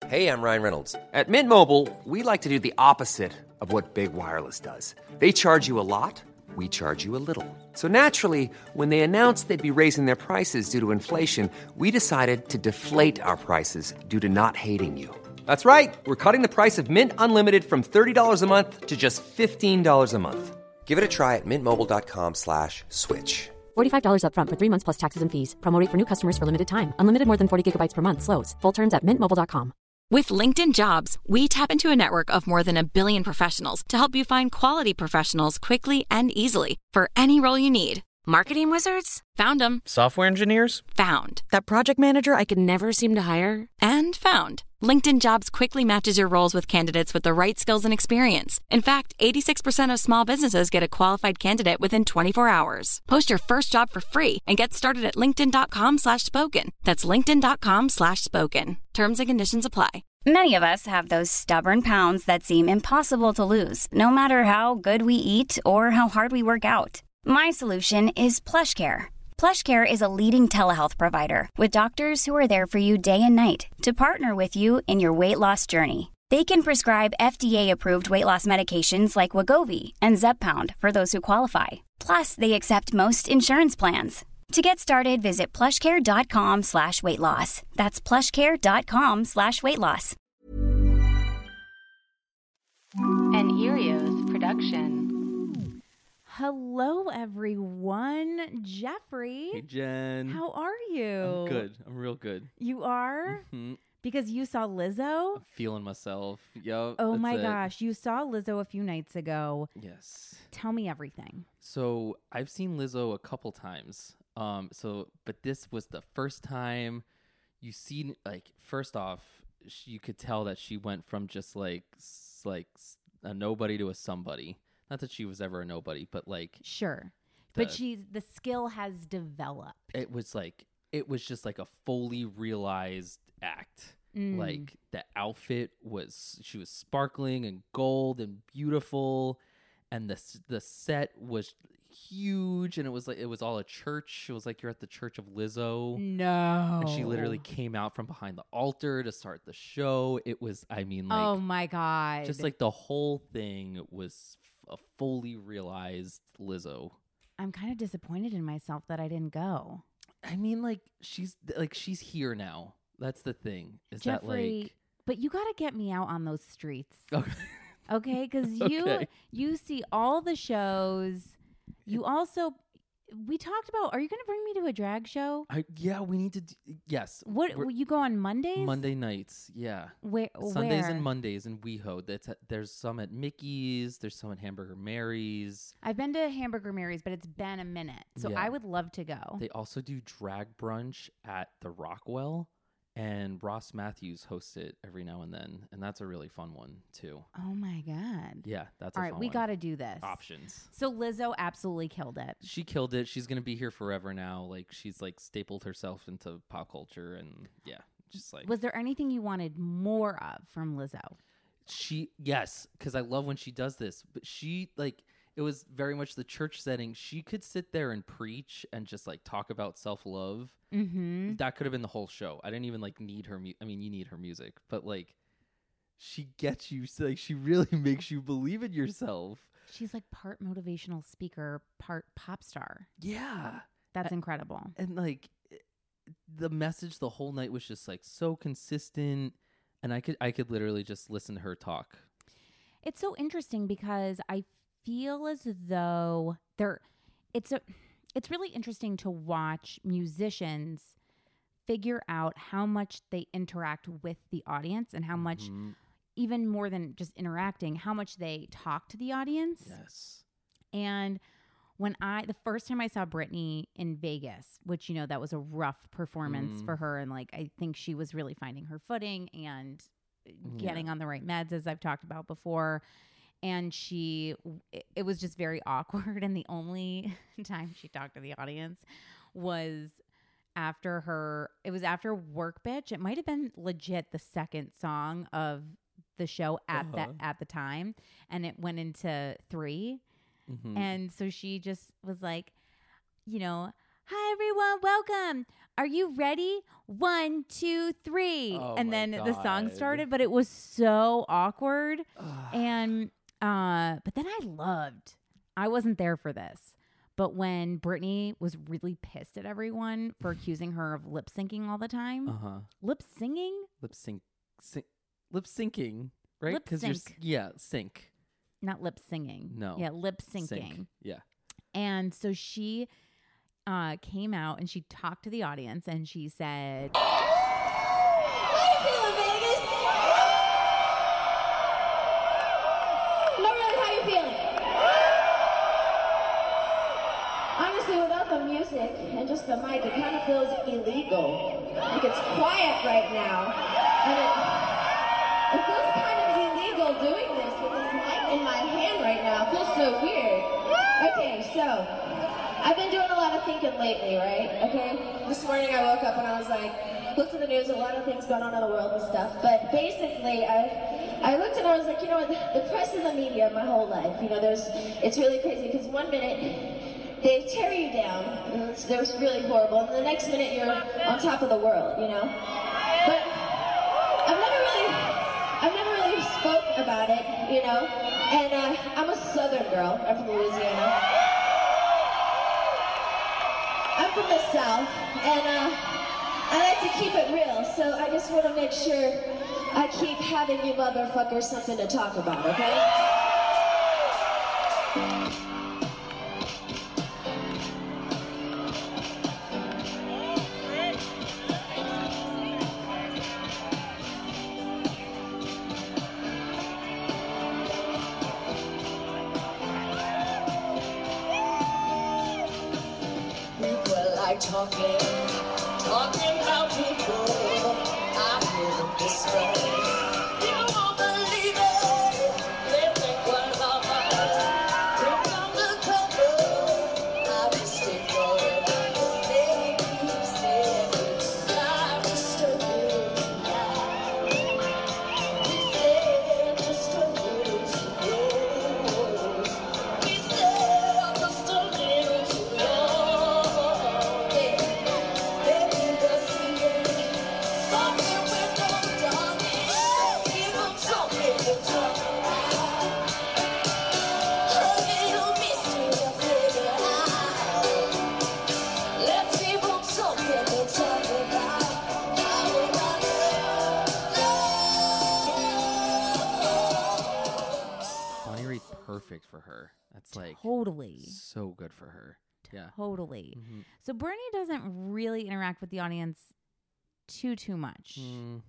Hey, I'm Ryan Reynolds. At Mint Mobile, we like to do the opposite of what Big Wireless does. They charge you a lot, we charge you a little. So naturally, when they announced they'd be raising their prices due to inflation, we decided to deflate our prices due to not hating you. That's right. We're cutting the price of Mint Unlimited from $30 a month to just $15 a month. Give it a try at mintmobile.com/switch. $45 up front for 3 months plus taxes and fees. Promo rate for new customers for limited time. Unlimited more than 40 gigabytes per month. Slows full terms at mintmobile.com. With LinkedIn Jobs, we tap into a network of more than 1 billion professionals to help you find quality professionals quickly and easily for any role you need. Marketing wizards? Found them. Software engineers? Found. That project manager I could never seem to hire? And found. LinkedIn Jobs quickly matches your roles with candidates with the right skills and experience. In fact, 86% of small businesses get a qualified candidate within 24 hours. Post your first job for free and get started at linkedin.com/spoken. That's linkedin.com/spoken. Terms and conditions apply. Many of us have those stubborn pounds that seem impossible to lose, no matter how good we eat or how hard we work out. My solution is PlushCare. PlushCare is a leading telehealth provider with doctors who are there for you day and night to partner with you in your weight loss journey. They can prescribe FDA-approved weight loss medications like Wegovy and Zepbound for those who qualify. Plus, they accept most insurance plans. To get started, visit plushcare.com/weightloss. That's plushcare.com/weightloss. An Erios production. Hello, everyone. Jeffrey. Hey, Jen. How are you? I'm good. I'm real good. You are? Mm-hmm. Because you saw Lizzo? I'm feeling myself. Yep. Oh my gosh. You saw Lizzo a few nights ago. Yes. Tell me everything. So I've seen Lizzo a couple times. But this was the first time you see, like, first off, you could tell that she went from just like a nobody to a somebody. Not that she was ever a nobody, but like sure. But the skill has developed. It was just like a fully realized act. Like the outfit she was sparkling and gold and beautiful, and the set was huge, and it was all a church. It was like you're at the church of Lizzo. No. And she literally came out from behind the altar to start the show. It was, oh my God. Just like the whole thing was a fully realized Lizzo. I'm kind of disappointed in myself that I didn't go. I mean, she's here now. That's the thing. Is Jeffrey, that but you got to get me out on those streets. Okay. Okay, because you see all the shows. You also, we talked about, are you going to bring me to a drag show? Yeah, we need to. Yes. Will you go on Mondays? Monday nights, yeah. Sundays and Mondays in WeHo. There's some at Mickey's. There's some at Hamburger Mary's. I've been to Hamburger Mary's, but it's been a minute. So yeah. I would love to go. They also do drag brunch at the Rockwell. And Ross Matthews hosts it every now and then. And that's a really fun one, too. Oh, my God. Yeah, that's all a right, fun we one. got to do this. Options. So Lizzo absolutely killed it. She killed it. She's going to be here forever now. Like, she's, stapled herself into pop culture. And, yeah, just Was there anything you wanted more of from Lizzo? Yes, because I love when she does this. But she, it was very much the church setting. She could sit there and preach and just talk about self-love. Mm-hmm. That could have been the whole show. I didn't even need her. I mean, you need her music, but she gets you. She really makes you believe in yourself. She's part motivational speaker, part pop star. Yeah, that's incredible. And the message the whole night was just so consistent, and I could literally just listen to her talk. It's so interesting because I feel as though it's really interesting to watch musicians figure out how much they interact with the audience and how much, even more than just interacting, how much they talk to the audience. Yes. And the first time I saw Britney in Vegas, which, that was a rough performance for her. And I think she was really finding her footing and getting on the right meds, as I've talked about before. And it was just very awkward. And the only time she talked to the audience was after Work Bitch. It might have been legit the second song of the show at the time. And it went into 3. Mm-hmm. And so she just was Hi, everyone. Welcome. Are you ready? 1, 2, 3. Oh and my then the song God. started, but it was so awkward. And, but then I wasn't there for this. But when Britney was really pissed at everyone for accusing her of lip syncing all the time, lip singing? Lip syncing, right? Lip sync. Sync. Not lip singing. No. Yeah, lip syncing. Sync. Yeah. And so she came out and she talked to the audience and she said, How you feeling, Vegas? No, really, how you feeling? Honestly, without the music and just the mic, it kind of feels illegal. Like it's quiet right now. And it feels kind of illegal doing this with this mic in my hand right now. It feels so weird. Okay, so I've been doing a lot of thinking lately, right? Okay? This morning I woke up and I was like, looked at the news, a lot of things going on in the world and stuff. But basically, I looked and I was like, you know what, the press and the media my whole life, you know, it's really crazy because one minute they tear you down, and it was really horrible, and the next minute you're on top of the world, you know? But I've never really spoke about it, you know? And I'm a Southern girl. I'm from Louisiana. I'm from the South, and I like to keep it real, so I just want to make sure I keep having you motherfuckers something to talk about, okay? Talking about people, I hear them whisper. You won't believe it, they think what about us? Look on the cover, I just stay forever. They keep saying, life is struggling tonight. We said just a little too low. We said just a little too low. Bonnie Raitt's perfect for her. That's like totally. so good for her. Yeah. Totally. So Bernie doesn't really interact with the audience too much.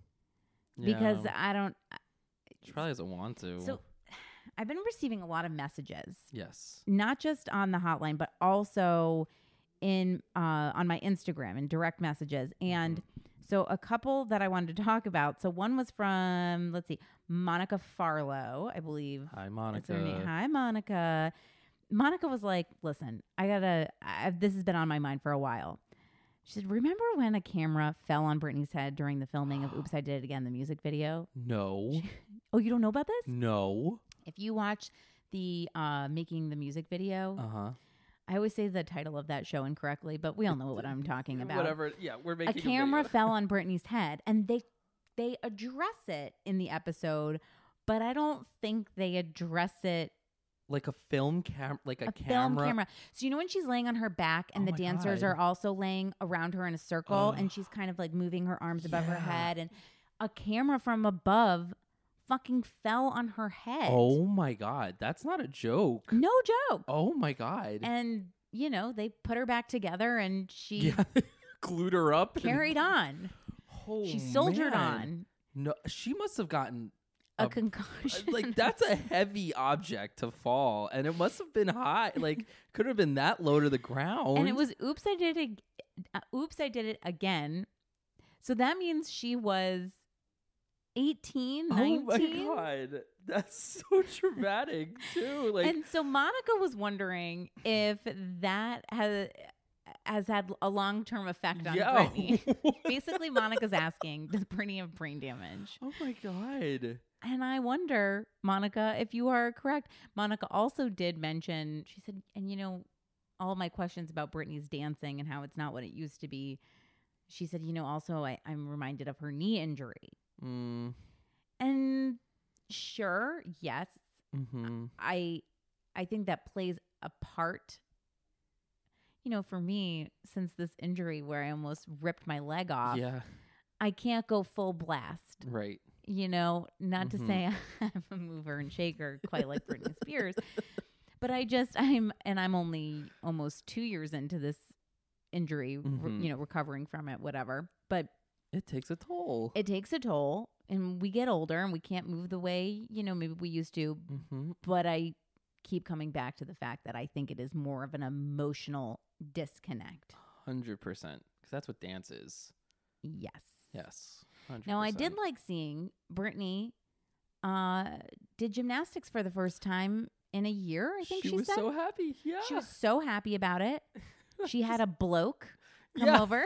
Because I don't. She probably doesn't want to. So I've been receiving a lot of messages. Yes. Not just on the hotline, but also in on my Instagram and direct messages. And so a couple that I wanted to talk about. So one was from, let's see, Monica Farlow, I believe. Hi, Monica. That's her name. Hi, Monica. Monica was like, listen, this has been on my mind for a while. She said, remember when a camera fell on Britney's head during the filming of Oops, I Did It Again, the music video? No. Oh, you don't know about this? No. If you watch the Making the Music video, I always say the title of that show incorrectly, but we all know what I'm talking about. Whatever. Yeah, we're making a camera fell on Britney's head, and they address it in the episode, but I don't think they address it like a film camera, like a film camera. So you know when she's laying on her back and the dancers are also laying around her in a circle, and she's kind of like moving her arms above her head, and a camera from above fucking fell on her head. Oh my God, that's not a joke. No joke. Oh my God. And you know they put her back together, and she glued her up, carried on. Oh, she soldiered on. No, she must have gotten a concussion. Like that's a heavy object to fall, and it must have been high. Like could have been that low to the ground. And it was Oops, I Did It. Oops, I Did It Again. So that means she was 18, 19. Oh my God, that's so dramatic too. Like, and so Monica was wondering if that has had a long-term effect on Britney. Basically, Monica's asking, does Britney have brain damage? Oh my God. And I wonder, Monica, if you are correct. Monica also did mention, she said, and you know, all my questions about Britney's dancing and how it's not what it used to be, she said, also I'm reminded of her knee injury. And sure, yes, I think that plays a part. For me, since this injury where I almost ripped my leg off, I can't go full blast. Right. Not to say I'm a mover and shaker quite like Britney Spears, but I'm only almost 2 years into this injury, recovering from it, whatever. But it takes a toll. And we get older and we can't move the way, maybe we used to. But I keep coming back to the fact that I think it is more of an emotional disconnect. 100%. Because that's what dance is. Yes. 100%. Now, I did like seeing Britney did gymnastics for the first time in a year, I think she was said. so happy. Yeah. She was so happy about it. She had a bloke come over.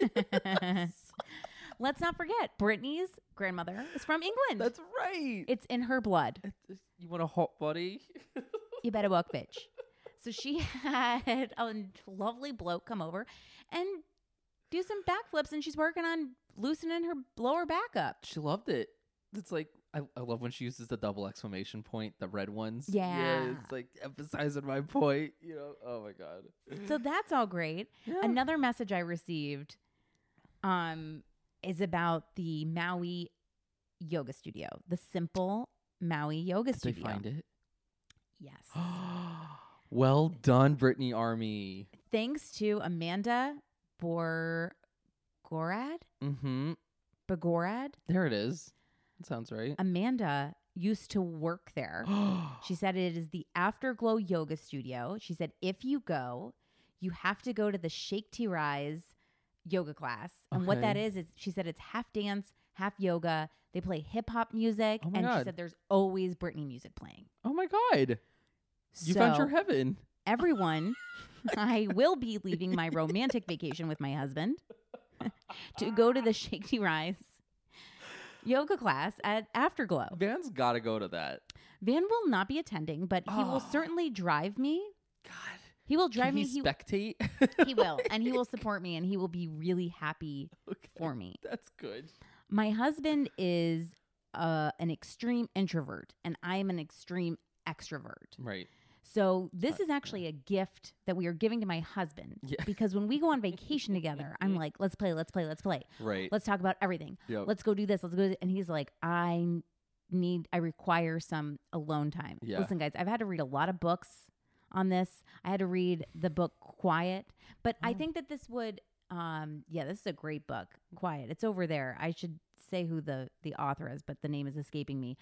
Let's not forget, Britney's grandmother is from England. That's right. It's in her blood. You want a hot buddy? You better walk, bitch. So she had a lovely bloke come over and do some backflips, and she's working on loosening her lower back up. She loved it. It's like, I love when she uses the double exclamation point, the red ones. Yeah. It's like emphasizing my point, Oh my God. So that's all great. Yeah. Another message I received is about the Maui yoga studio, the Simple Maui yoga studio. Did they find it? Yes. Well done, Britney Army. Thanks to Amanda Begorad. Begorad. There it is. That sounds right. Amanda used to work there. She said it is the Afterglow Yoga Studio. She said if you go, you have to go to the Shake T Rise yoga class. And what that is she said it's half dance, half yoga. They play hip hop music. Oh my and God. She said there's always Britney music playing. Oh my God. You found your heaven. Everyone, I will be leaving my romantic vacation with my husband to go to the Shake T Rise yoga class at Afterglow. Van's got to go to that. Van will not be attending, but he will certainly drive me. God. He will drive me. He spectate? He will. And he will support me, and he will be really happy for me. That's good. My husband is an extreme introvert, and I am an extreme extrovert. Right. So this is actually a gift that we are giving to my husband. Yeah. Because when we go on vacation together, I'm like, let's play. Right. Let's talk about everything. Yep. Let's go do this. Let's go. And he's like, I require some alone time. Yeah. Listen, guys, I've had to read a lot of books on this. I had to read the book Quiet. But I think that this would, this is a great book, Quiet. It's over there. I should say who the author is, but the name is escaping me.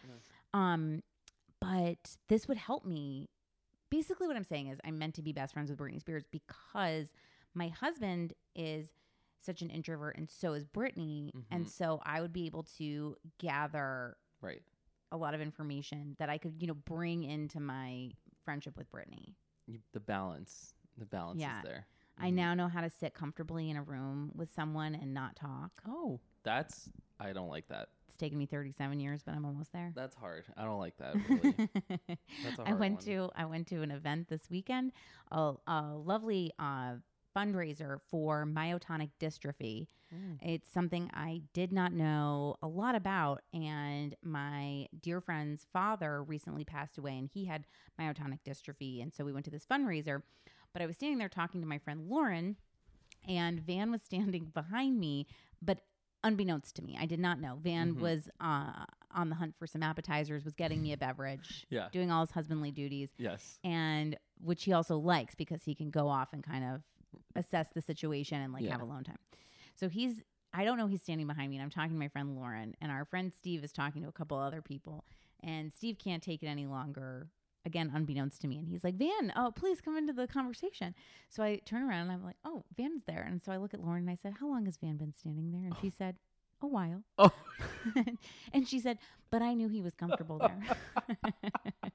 But this would help me. Basically what I'm saying is I'm meant to be best friends with Britney Spears because my husband is such an introvert and so is Britney. And so I would be able to gather a lot of information that I could, bring into my friendship with Britney. The balance is there. I now know how to sit comfortably in a room with someone and not talk. Oh, I don't like that. It's taken me 37 years, but I'm almost there. That's hard. I don't like that, really. That's a hard I went to an event this weekend, a lovely fundraiser for myotonic dystrophy. It's something I did not know a lot about, and my dear friend's father recently passed away, and he had myotonic dystrophy, and so we went to this fundraiser. But I was standing there talking to my friend Lauren, and Van was standing behind me, but unbeknownst to me, I did not know. Van was on the hunt for some appetizers, was getting me a beverage, doing all his husbandly duties. Yes. And which he also likes because he can go off and kind of assess the situation and have alone time. So I don't know, he's standing behind me and I'm talking to my friend Lauren, and our friend Steve is talking to a couple other people, and Steve can't take it any longer. Again, unbeknownst to me. And he's like, Van, please come into the conversation. So I turn around and I'm like, oh, Van's there. And so I look at Lauren and I said, how long has Van been standing there? And she said, a while. Oh. And she said, but I knew he was comfortable there.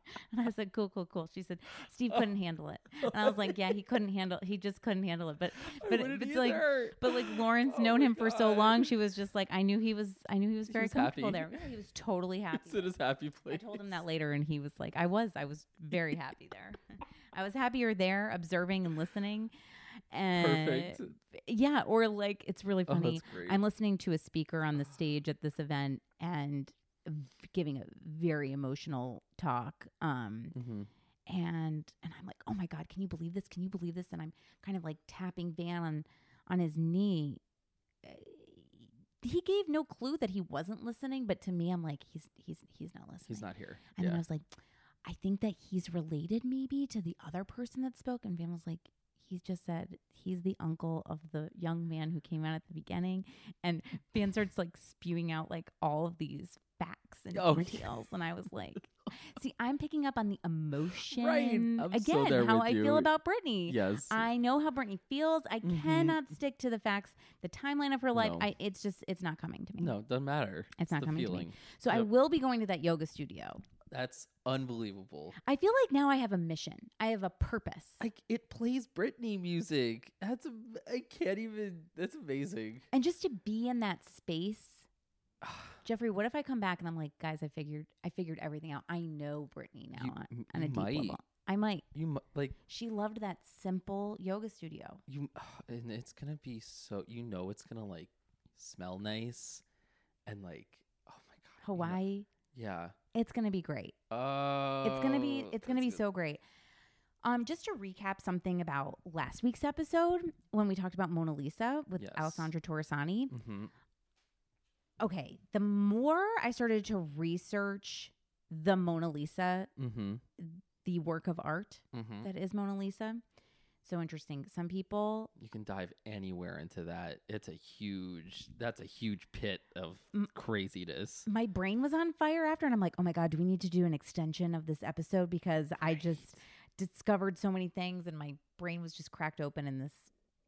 And I said, cool. She said, Steve couldn't handle it. And I was like, yeah, he just couldn't handle it. But it's like, but like Lauren's known him for so long. She was just like, I knew he was very comfortable there. Yeah, he was totally happy. He's in his happy place. I told him that later, and he was like, I was very happy there. I was happier there, observing and listening. And Perfect. Yeah, or like it's really funny. That's great. I'm listening to a speaker on the stage at this event and giving a very emotional talk. And I'm like, oh my God, can you believe this? Can you believe this? And I'm kind of like tapping Van on his knee. He gave no clue that he wasn't listening, but to me, I'm like, he's not listening. He's not here. And then I was like, I think that he's related maybe to the other person that spoke. And Van was like, he's just said he's the uncle of the young man who came out at the beginning. And Van starts like spewing out like all of these facts and details. And I was like, see, I'm picking up on the emotion. Right. Again, how I feel about Britney. Yes. I know how Britney feels. I cannot stick to the facts, the timeline of her life. No. It's not coming to me. No, it doesn't matter. It's not the coming feeling. to me. So I will be going to that yoga studio. That's unbelievable. I feel like now I have a mission. I have a purpose. Like it plays Britney music. That's amazing. And just to be in that space, Jeffrey, what if I come back and I'm like, guys, I figured everything out. I know Britney now on a deep level. I might. She loved that simple yoga studio. And it's gonna be so. It's gonna like smell nice, and like, oh my God, Hawaii. Yeah. It's gonna be great. It's gonna be so great. Just to recap something about last week's episode when we talked about Mona Lisa with Alessandra Torresani. Mm-hmm. Okay, the more I started to research the Mona Lisa, the work of art that is Mona Lisa, so interesting. Some people, you can dive anywhere into that. That's a huge pit of craziness. My brain was on fire after, and I'm like, oh my God, do we need to do an extension of this episode? Because I just discovered so many things, and my brain was just cracked open in this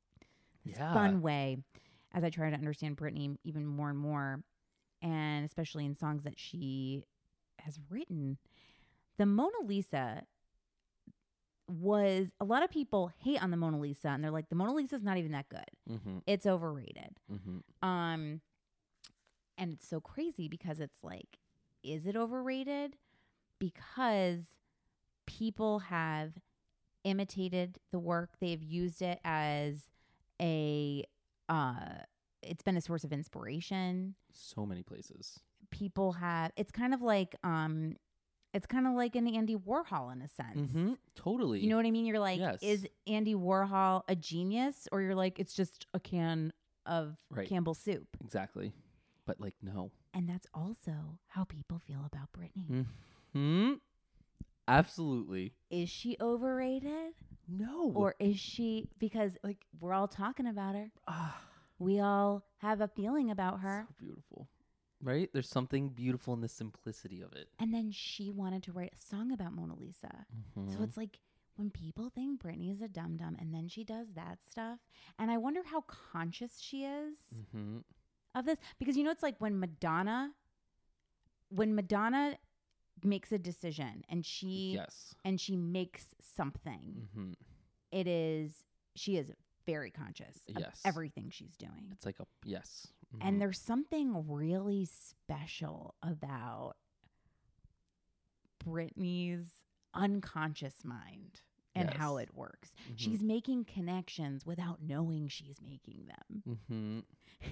fun way as I try to understand Britney even more and more, and especially in songs that she has written. The Mona Lisa was, a lot of people hate on the Mona Lisa, and they're like, the Mona Lisa is not even that good. It's overrated. And it's so crazy because it's like, is it overrated? Because people have imitated the work. They've used it as it's been a source of inspiration. So many places. People have, it's kind of like an Andy Warhol in a sense. Totally. You know what I mean? You're like, is Andy Warhol a genius? Or you're like, it's just a can of Campbell soup. Exactly. But like, no. And that's also how people feel about Britney. Absolutely. Is she overrated? No. Or is she, because like we're all talking about her. We all have a feeling about her. So beautiful. Right? There's something beautiful in the simplicity of it. And then she wanted to write a song about Mona Lisa. So it's like when people think Britney is a dum-dum and then she does that stuff. And I wonder how conscious she is of this. Because it's like when Madonna makes a decision and she makes something, she is very conscious of everything she's doing. It's like and there's something really special about Britney's unconscious mind and how it works. She's making connections without knowing she's making them.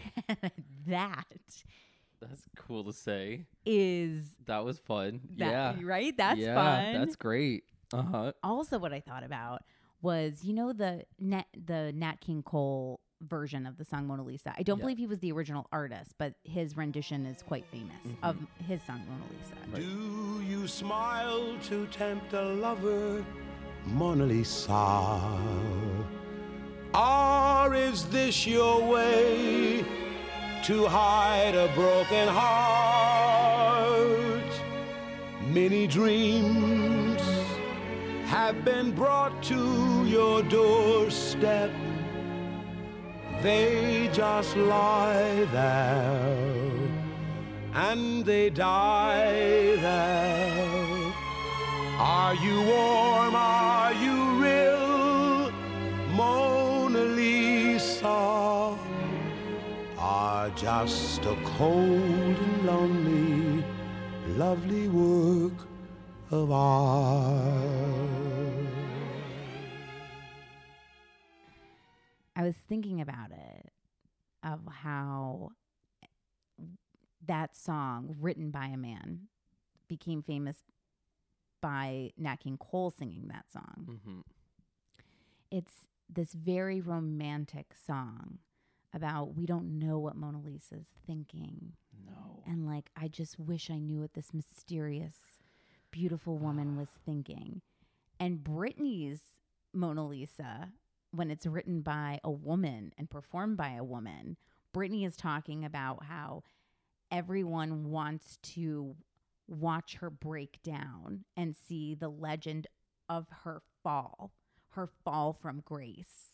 That's cool to say. That was fun. Right? That's fun. That's great. Also, what I thought about was, the Nat King Cole version of the song Mona Lisa. I don't believe he was the original artist, but his rendition is quite famous of his song Mona Lisa. Right. Do you smile to tempt a lover, Mona Lisa? Or is this your way to hide a broken heart? Many dreams have been brought to your doorstep. They just lie there and they die there Are you warm? Are you real? Mona Lisa. Are just a cold and lonely, lovely work of art. I was thinking about it, of how that song, written by a man, became famous by Nat King Cole singing that song. Mm-hmm. It's this very romantic song about we don't know what Mona Lisa's thinking. No. And like, I just wish I knew what this mysterious, beautiful woman was thinking. And Britney's Mona Lisa, when it's written by a woman and performed by a woman, Britney is talking about how everyone wants to watch her break down and see the legend of her fall from grace.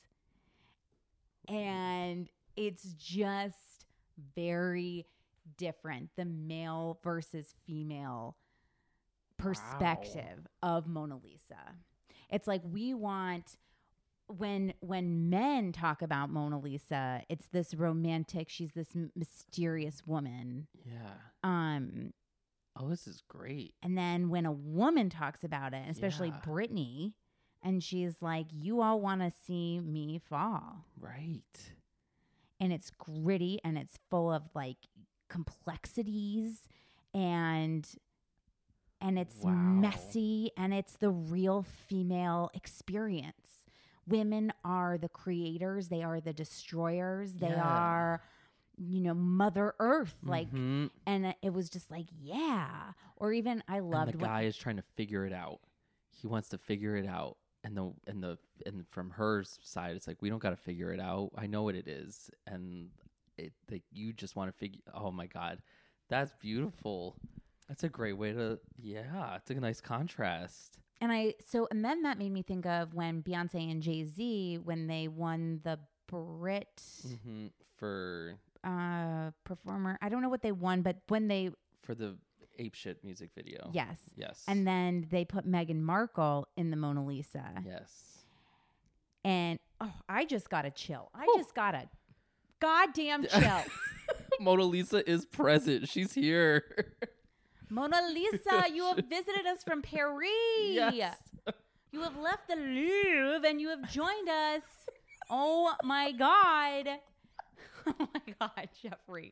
And it's just very different, the male versus female perspective of Mona Lisa. It's like we want, when men talk about Mona Lisa, it's this romantic, she's this mysterious woman. Yeah. Oh, this is great. And then when a woman talks about it, especially Yeah. Britney, and she's like, you all want to see me fall. Right. And it's gritty and it's full of like complexities and it's Wow. messy and it's the real female experience. Women are the creators. They are the destroyers. They Yeah. are, Mother Earth. Like, Mhm. and it was just like, yeah. Or even I loved And the guy is trying to figure it out. He wants to figure it out. And from her side, it's like, we don't got to figure it out. I know what it is. And you just want to figure. Oh my God, that's beautiful. That's a great way to. Yeah, it's a nice contrast. And then that made me think of when Beyonce and Jay-Z, when they won the Brit For performer. I don't know what they won, but when they for the Ape Shit music video. Yes. Yes. And then they put Meghan Markle in the Mona Lisa. Yes. And I just got a chill. I just got a goddamn chill. Mona Lisa is present. She's here. Mona Lisa, you have visited us from Paris. Yes. You have left the Louvre and you have joined us. Oh my God. Oh my God, Jeffrey.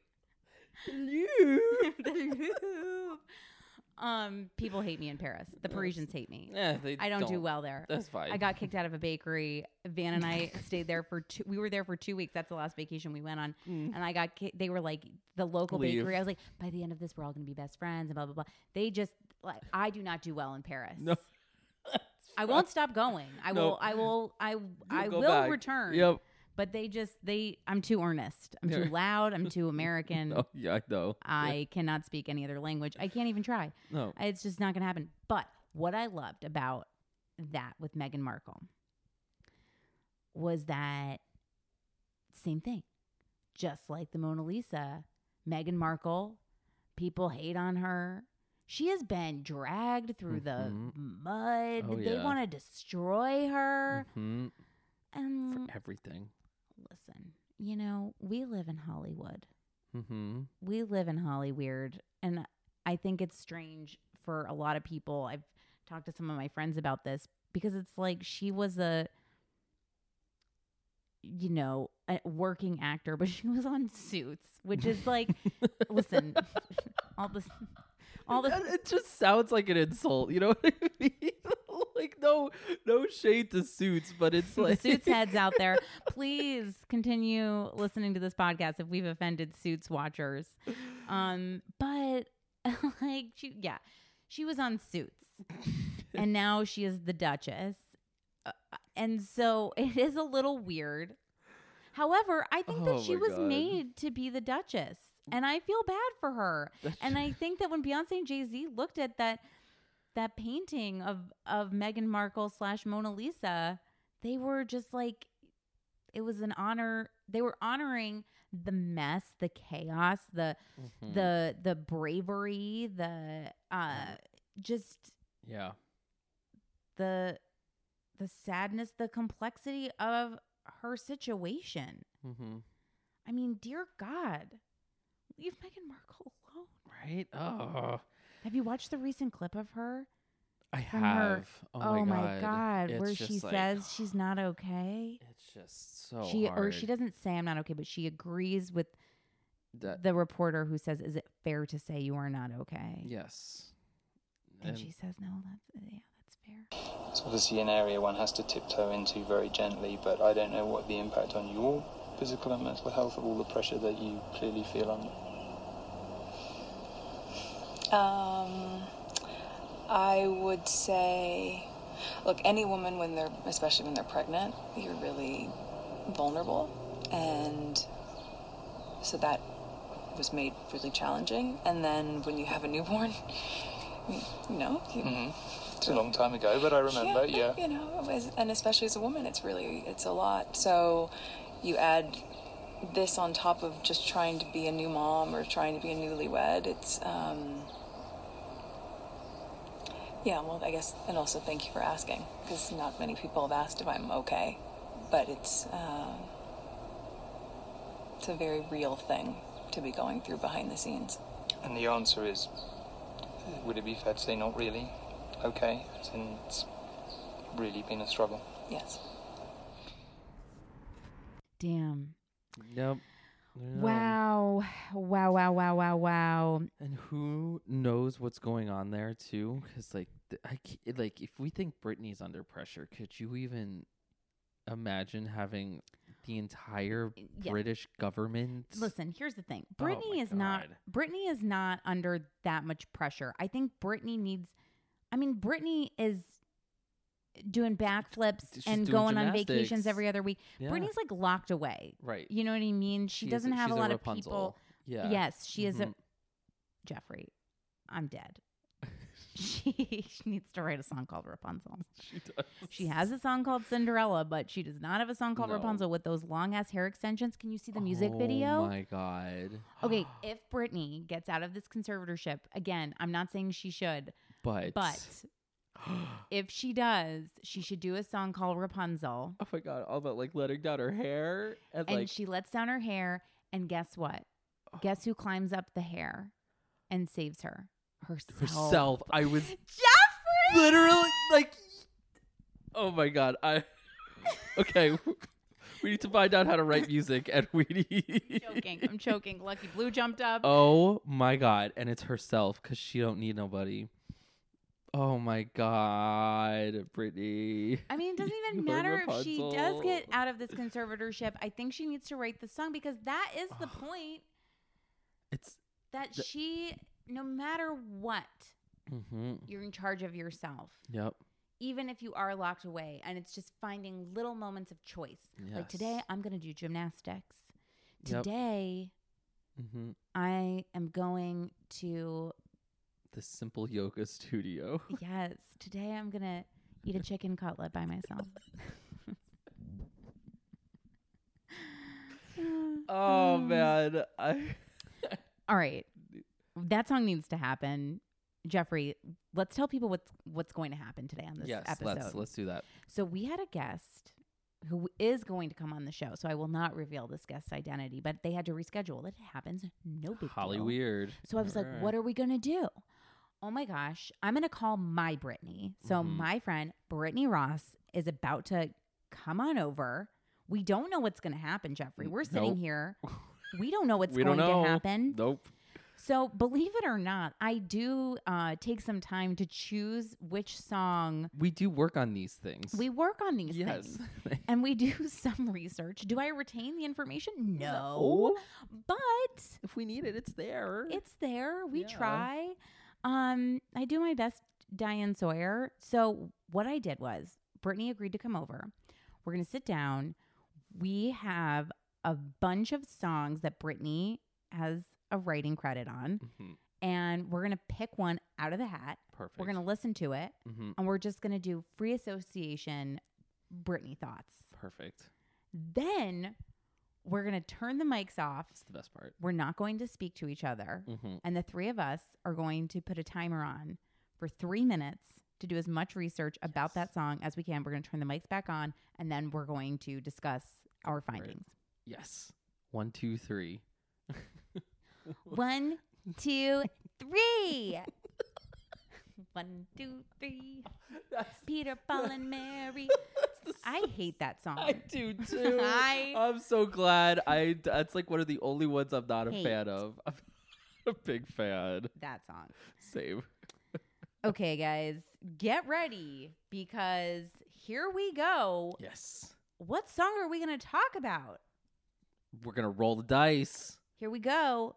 The Louvre. People hate me in Paris. The Parisians hate me. Yeah, I don't do well there. That's fine. I got kicked out of a bakery. Van and I stayed there we were there for 2 weeks. That's the last vacation we went on. And I got they were like, the local bakery. I was like, by the end of this, we're all going to be best friends and blah, blah, blah. They just, like, I do not do well in Paris. No. I won't stop going. I will back. return. Yep. But I'm too earnest. I'm too loud. I'm too American. Oh, yeah, I know. I cannot speak any other language. I can't even try. No. It's just not going to happen. But what I loved about that with Meghan Markle was that same thing. Just like the Mona Lisa, Meghan Markle, people hate on her. She has been dragged through the mud. Oh, They yeah. want to destroy her. Mm-hmm. And For everything. listen, we live in Hollywood. Mm-hmm. We live in Hollyweird. And I think it's strange for a lot of people. I've talked to some of my friends about this because it's like she was a working actor, but she was on Suits, which is like, listen, all this. It just sounds like an insult. You know what I mean? Like, no shade to Suits, but it's like Suits heads out there, please continue listening to this podcast if we've offended Suits watchers. But like, she was on Suits, and now she is the Duchess, and so it is a little weird. However, I think that she was made to be the Duchess, and I feel bad for her. And I think that when Beyonce and Jay-Z looked at that painting of Meghan Markle / Mona Lisa, they were just like, it was an honor. They were honoring the mess, the chaos, the bravery, just yeah. the sadness, the complexity of her situation. Mm-hmm. I mean, dear God, leave Meghan Markle alone. Right? Oh, Have you watched the recent clip of her? I From have. her- Oh my God. It's where just she like, says she's not okay. It's just so She hard. or she doesn't say I'm not okay, but she agrees with That- the reporter who says, "Is it fair to say you are not okay?" Yes. And she says, "No, that's fair." It's obviously an area one has to tiptoe into very gently, but I don't know what the impact on your physical and mental health of all the pressure that you clearly feel under. I would say, look, any woman especially when they're pregnant, you're really vulnerable, and so that was made really challenging. And then when you have a newborn, It's a long time ago, but I remember, yeah. And especially as a woman, it's a lot. So you add this on top of just trying to be a new mom or trying to be a newlywed. It's, I guess, and also thank you for asking, because not many people have asked if I'm okay, but it's a very real thing to be going through behind the scenes. And the answer is, would it be fair to say not really okay, since it's really been a struggle? Yes. Damn. Yep. Wow. And who knows what's going on there too? Because if we think Britney's under pressure, could you even imagine having the entire British government? Listen, here's the thing. Oh Britney is not under that much pressure. I think Britney is doing backflips and going on vacations every other week. Yeah. Brittany's like locked away. Right. You know what I mean? She doesn't have a lot of people. Yeah. Yes, she is a Jeffrey. I'm dead. She needs to write a song called Rapunzel. She does. She has a song called Cinderella, but she does not have a song called Rapunzel with those long ass hair extensions. Can you see the music video? Oh my God. Okay, if Britney gets out of this conservatorship, again, I'm not saying she should, but if she does, she should do a song called Rapunzel. Oh my God. All about letting down her hair. And she lets down her hair. And guess what? Guess who climbs up the hair and saves her? Herself. I was Jeffrey! literally oh my God. Okay. We need to find out how to write music and we need. I'm choking. Lucky Blue jumped up. Oh my God. And it's herself because she don't need nobody. Oh my God, Britney. I mean, it doesn't even matter if she does get out of this conservatorship. I think she needs to write the song because that is the point. It's that she, no matter what, you're in charge of yourself. Yep. Even if you are locked away, and it's just finding little moments of choice. Yes. Like today, I'm going to do gymnastics. Today, I am going to the Simple Yoga Studio. Yes. Today I'm going to eat a chicken cutlet by myself. Oh, man. All right. That song needs to happen. Jeffrey, let's tell people what's going to happen today on this episode. Let's do that. So we had a guest who is going to come on the show. So I will not reveal this guest's identity, but they had to reschedule. It happens. No big Holly deal. Weird. So I was like, what are we going to do? Oh my gosh, I'm going to call my Brittany. So my friend Brittany Ross is about to come on over. We don't know what's going to happen, Jeffrey. We're sitting here. We don't know what's going to happen. Nope. So believe it or not, I do take some time to choose which song. We do work on these things. We work on these things. And we do some research. Do I retain the information? No. But if we need it, it's there. It's there. We try. I do my best, Diane Sawyer. So what I did was Brittany agreed to come over. We're going to sit down. We have a bunch of songs that Brittany has a writing credit on. And we're going to pick one out of the hat. Perfect. We're going to listen to it. And we're just going to do free association Brittany thoughts. Perfect. Then we're going to turn the mics off. That's the best part. We're not going to speak to each other. And the three of us are going to put a timer on for 3 minutes to do as much research about that song as we can. We're going to turn the mics back on, and then we're going to discuss our findings. Yes. 1, 2, 3. 1, 2, 3. 1, 2, 3. Peter, Paul, and Mary. I hate that song. I do too. I'm so glad. That's like one of the only ones I'm not a fan of. I'm a big fan. That song. Same. Okay, guys, get ready because here we go. Yes. What song are we going to talk about? We're going to roll the dice. Here we go.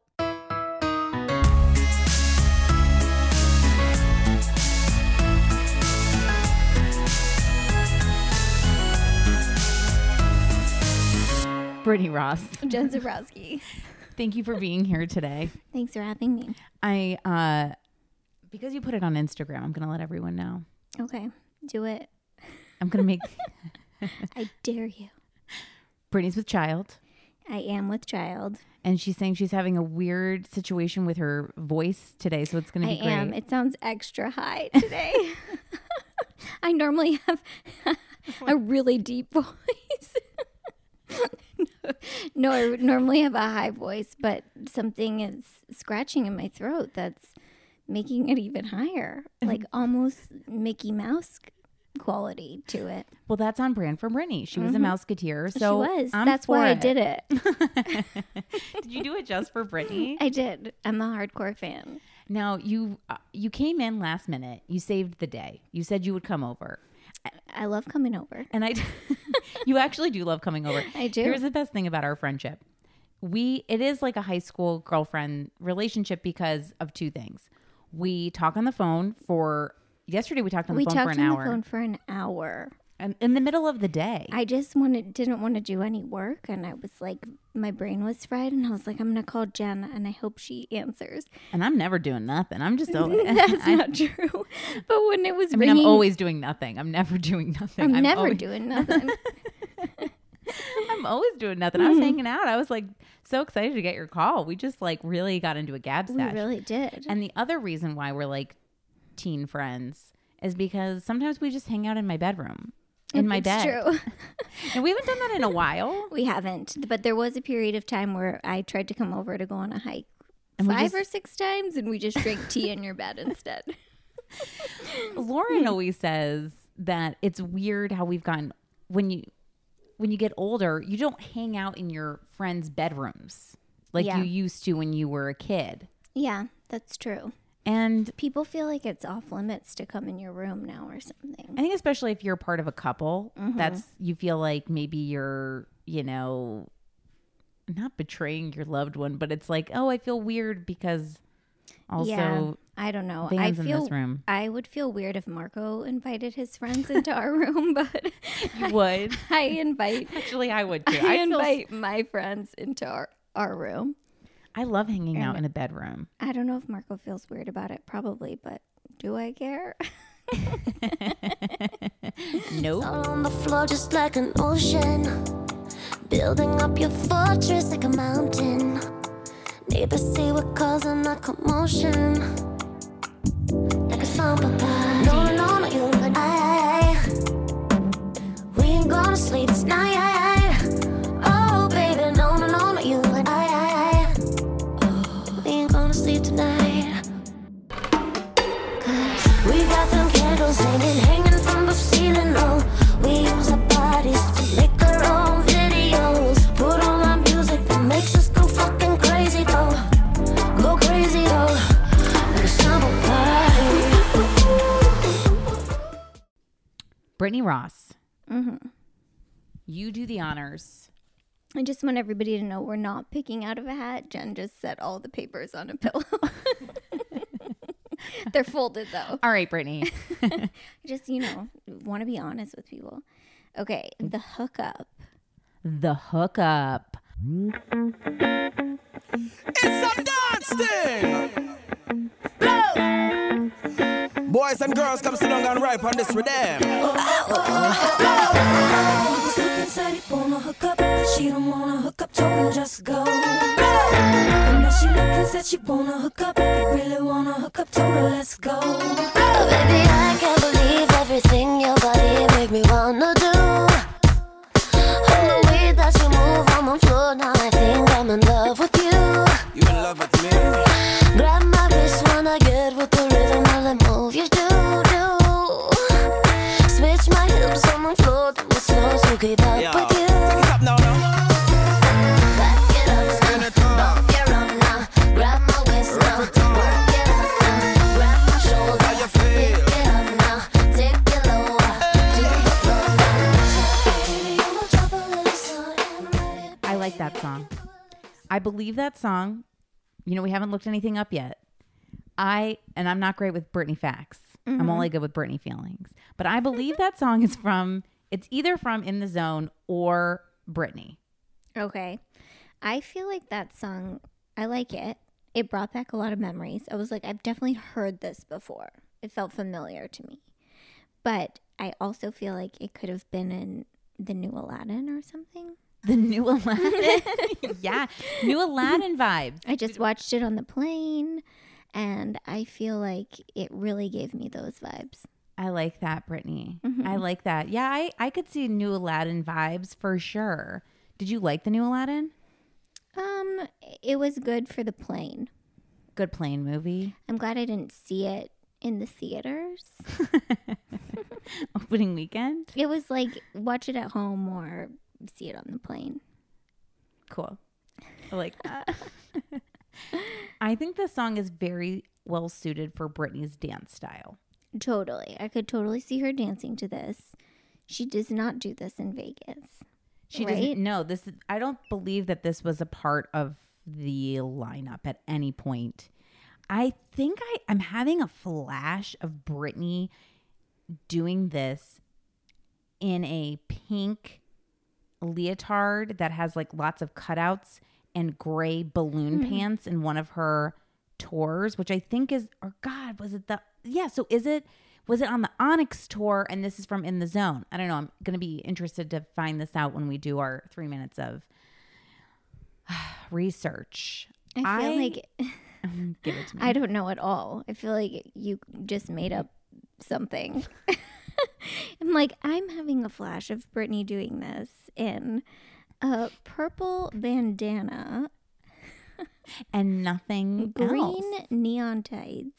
Brittany Ross. Jen Zabrowski. Thank you for being here today. Thanks for having me. Because you put it on Instagram, I'm going to let everyone know. Okay, do it. I'm going to make... I dare you. Brittany's with child. I am with child. And she's saying she's having a weird situation with her voice today, so it's going to be great. I am. It sounds extra high today. I normally have a really deep voice. No, I normally have a high voice, but something is scratching in my throat that's making it even higher, like almost Mickey Mouse quality to it. Well, that's on brand for Brittany. She was a Mouseketeer, so she was. I'm that's for why it. I did it. Did you do it just for Brittany? I did. I'm a hardcore fan. Now, you came in last minute. You saved the day. You said you would come over. I love coming over. And you actually do love coming over. I do. Here's the best thing about our friendship. It is like a high school girlfriend relationship because of two things. We talk on the phone yesterday we talked on the phone for an hour. We talked on the phone for an hour. And in the middle of the day. I just didn't want to do any work. And I was like, my brain was fried. And I was like, I'm going to call Jen and I hope she answers. And I'm never doing nothing. I'm just That's not true. But when it was ringing. I'm always doing nothing. I'm never doing nothing. I'm never doing nothing. I'm always doing nothing. I was hanging out. I was like so excited to get your call. We just like really got into a gab sesh. We really did. And the other reason why we're like teen friends is because sometimes we just hang out in my bedroom. In my bed. True. And we haven't done that in a while. We haven't. But there was a period of time where I tried to come over to go on a hike and 5 or 6 times, and we just drank tea in your bed instead. Lauren always says that it's weird how we've gotten when you get older, you don't hang out in your friends' bedrooms like you used to when you were a kid. Yeah, that's true. And people feel like it's off limits to come in your room now or something. I think especially if you're part of a couple, you feel like maybe you're, not betraying your loved one, but it's like, oh, I feel weird because also I don't know. in this room. I would feel weird if Marco invited his friends into our room, but you would. Actually, I would too. I invite my friends into our room. I love hanging out in a bedroom. I don't know if Marco feels weird about it, probably, but do I care? Nope. All on the floor just like an ocean, building up your fortress like a mountain. Neighbors say we're causing a commotion, like a slumber party. No, not you, but we ain't gonna sleep tonight. Oh, baby, no, not you, but we ain't gonna sleep tonight. 'Cause we got them candles hanging from the ceiling. Oh, we use our bodies to make our own videos. Put on our music that makes us go fucking crazy though. Go crazy though. Like a summer party. Brittany Ross. You do the honors. I just want everybody to know we're not picking out of a hat. Jen just set all the papers on a pillow. They're folded though. All right, Brittany. I just, want to be honest with people. Okay, the hookup. The hookup. It's a dance thing! Boys and girls, come sit down and ripe on this with them. Said he wanna hook up, but she don't wanna hook up, told him just go. And now she looking, said she wanna hook up, really wanna hook up, told her let's go. Baby, I can't believe I believe that song. You know, we haven't looked anything up yet. I'm not great with Britney facts. I'm only good with Britney feelings. But I believe that song is it's either from In the Zone or Britney. Okay. I feel like that song, I like it. It brought back a lot of memories. I was like, I've definitely heard this before. It felt familiar to me. But I also feel like it could have been in the new Aladdin or something. The new Aladdin? Yeah. New Aladdin vibes. I just watched it on the plane, and I feel like it really gave me those vibes. I like that, Brittany. I like that. Yeah, I could see new Aladdin vibes for sure. Did you like the new Aladdin? It was good for the plane. Good plane movie. I'm glad I didn't see it in the theaters. Opening weekend? It was like watch it at home or see it on the plane. Cool. I like that. I think the song is very well suited for Britney's dance style. Totally. I could totally see her dancing to this. She does not do this in Vegas. She doesn't. No, I don't believe that this was a part of the lineup at any point. I think I'm having a flash of Britney doing this in a pink leotard that has like lots of cutouts and gray balloon pants in one of her tours, which I think is, or God, was it so was it on the Onyx tour and this is from In the Zone? I don't know. I'm going to be interested to find this out when we do our 3 minutes of research. I feel like give it to me. I don't know at all. I feel like you just made up something. I'm like, I'm having a flash of Britney doing this in a purple bandana and nothing green else. Neon tights.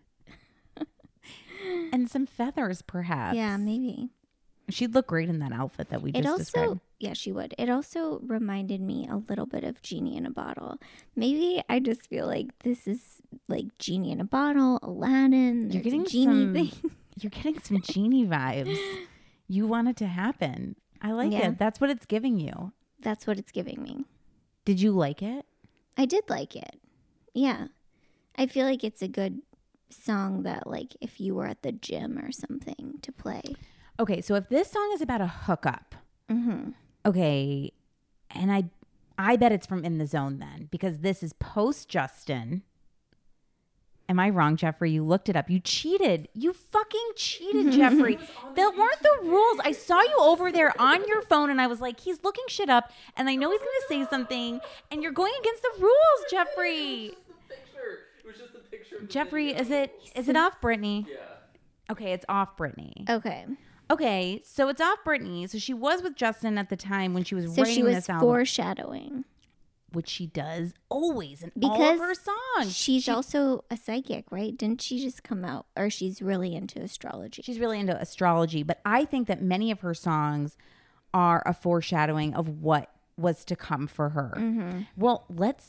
And some feathers, perhaps. Yeah, maybe. She'd look great in that outfit that we just described. Yeah, she would. It also reminded me a little bit of Genie in a Bottle. Maybe I just feel like this is like Genie in a Bottle, Aladdin. You're getting You're getting some Genie vibes. You want it to happen. I like it. That's what it's giving you. That's what it's giving me. Did you like it? I did like it. Yeah. I feel like it's a good song that like if you were at the gym or something to play. Okay, so if this song is about a hookup, okay, and I bet it's from In the Zone then, because this is post Justin. Am I wrong, Jeffrey? You looked it up. You cheated. You fucking cheated, Jeffrey. That weren't the rules. I saw you over there on your phone, and I was like, he's looking shit up, and I know he's going to say something, and you're going against the rules, Jeffrey. It was just a picture. Jeffrey, is it off Britney? Yeah. Okay, it's off Britney. Okay, so it's off Britney. So she was with Justin at the time when she was writing this album. Foreshadowing. Which she does always in all of her songs. She's also a psychic, right? Didn't she just come out? Or she's really into astrology. She's really into astrology. But I think that many of her songs are a foreshadowing of what was to come for her. Well,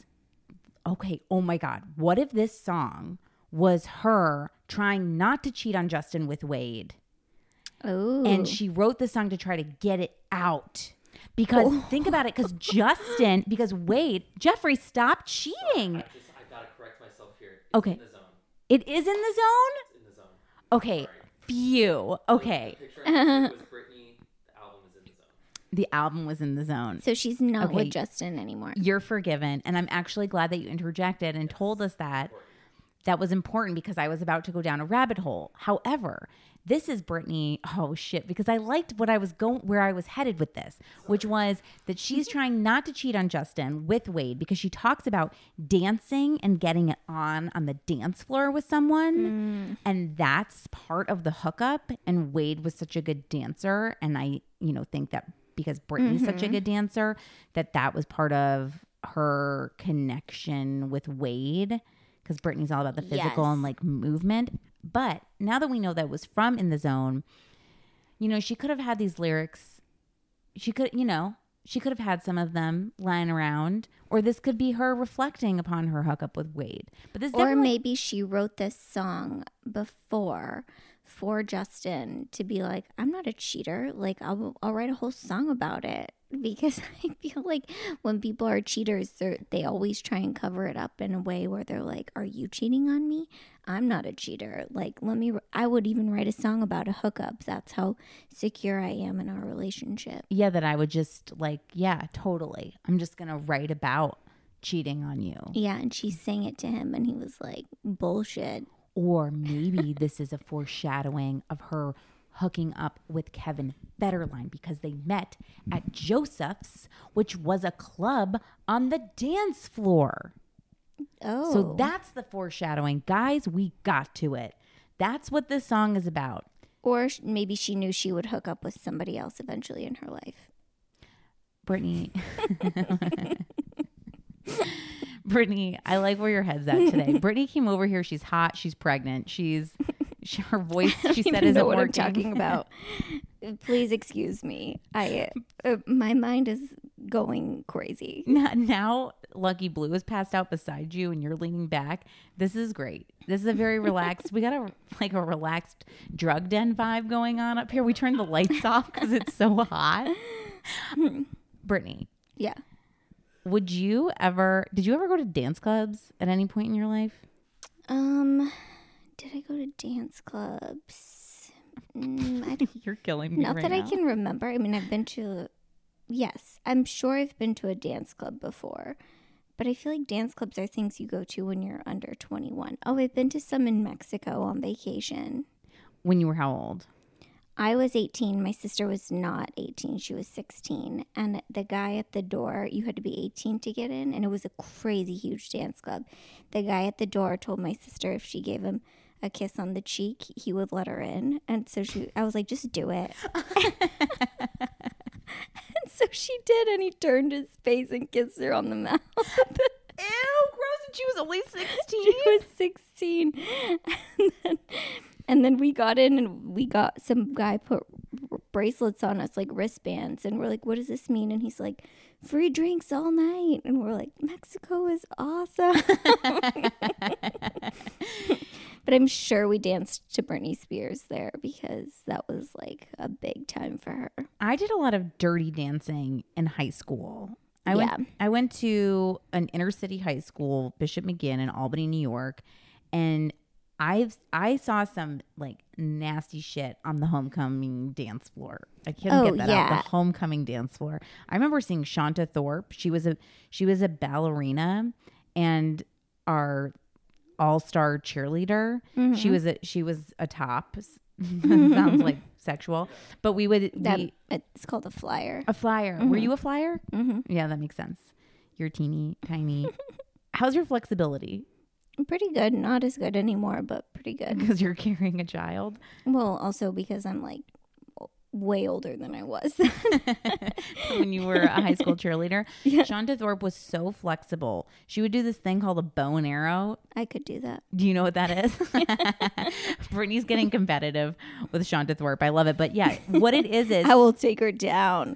okay, oh my God. What if this song was her trying not to cheat on Justin with Wade? Oh. And she wrote this song to try to get it out. Because think about it, because Wade, Jeffrey, stop cheating. I gotta correct myself here. It's okay. In the zone. It is in the zone? It's in the zone. Okay. Sorry. Phew. Okay. The picture I took was Britney. The album was in the zone. The album was in the zone. So she's not with Justin anymore. You're forgiven. And I'm actually glad that you interjected and told us that. That was important because I was about to go down a rabbit hole. However, this is Britney. Oh shit! Because I liked where I was headed with this, which was that she's trying not to cheat on Justin with Wade because she talks about dancing and getting it on the dance floor with someone, and that's part of the hookup. And Wade was such a good dancer, and I, think that because Britney's such a good dancer, that was part of her connection with Wade. Because Britney's all about the physical and like movement. But now that we know that it was from In the Zone, she could have had these lyrics. She could have had some of them lying around, or this could be her reflecting upon her hookup with Wade. But this, or maybe she wrote this song before for Justin to be like, I'm not a cheater. Like I'll write a whole song about it. because I feel like when people are cheaters, they always try and cover it up in a way where they're like, are you cheating on me? I'm not a cheater. Like, I would even write a song about a hookup. That's how secure I am in our relationship. Yeah, that I would just like, yeah, totally. I'm just going to write about cheating on you. Yeah, and she sang it to him and he was like, bullshit. Or maybe this is a foreshadowing of her hooking up with Kevin Federline because they met at Joseph's, which was a club on the dance floor. Oh. So that's the foreshadowing. Guys, we got to it. That's what this song is about. Or maybe she knew she would hook up with somebody else eventually in her life. Brittany. Brittany, I like where your head's at today. Brittany came over here. She's hot. She's pregnant. Her voice, she said, isn't what working. I'm talking about. Please excuse me. My mind is going crazy. Now Lucky Blue is passed out beside you and you're leaning back. This is great. This is a very relaxed. We got a relaxed drug den vibe going on up here. We turned the lights off because it's so hot. Brittany. Yeah. Did you ever go to dance clubs at any point in your life? Did I go to dance clubs? You're killing me. Not right that now. I can remember. I mean, yes, I'm sure I've been to a dance club before, but I feel like dance clubs are things you go to when you're under 21. Oh, I've been to some in Mexico on vacation. When you were how old? I was 18. My sister was not 18. She was 16. And the guy at the door, you had to be 18 to get in. And it was a crazy huge dance club. The guy at the door told my sister if she gave him a kiss on the cheek, he would let her in. And so I was like, just do it. And so she did. And he turned his face and kissed her on the mouth. Ew, gross. And she was only 16? She was 16. And then we got in and we got some guy put bracelets on us, like wristbands. And we're like, what does this mean? And he's like, free drinks all night. And we're like, Mexico is awesome. But I'm sure we danced to Britney Spears there because that was like a big time for her. I did a lot of dirty dancing in high school. I went to an inner city high school, Bishop McGinn in Albany, New York. And I saw some like nasty shit on the homecoming dance floor. I couldn't get that out. The homecoming dance floor. I remember seeing Shanta Thorpe. She was a ballerina and our all-star cheerleader. Mm-hmm. She was a top. Sounds like sexual, but it's called a flyer. A flyer. Mm-hmm. Were you a flyer? Mm-hmm. Yeah, that makes sense. You're teeny tiny. How's your flexibility? Pretty good. Not as good anymore, but pretty good. Because you're carrying a child? Well, also because I'm like way older than I was. When you were a high school cheerleader. Yeah. Shanta Thorpe was so flexible. She would do this thing called a bow and arrow. I could do that. Do you know what that is? Brittany's getting competitive with Shanta Thorpe. I love it. But yeah, what it is I will take her down.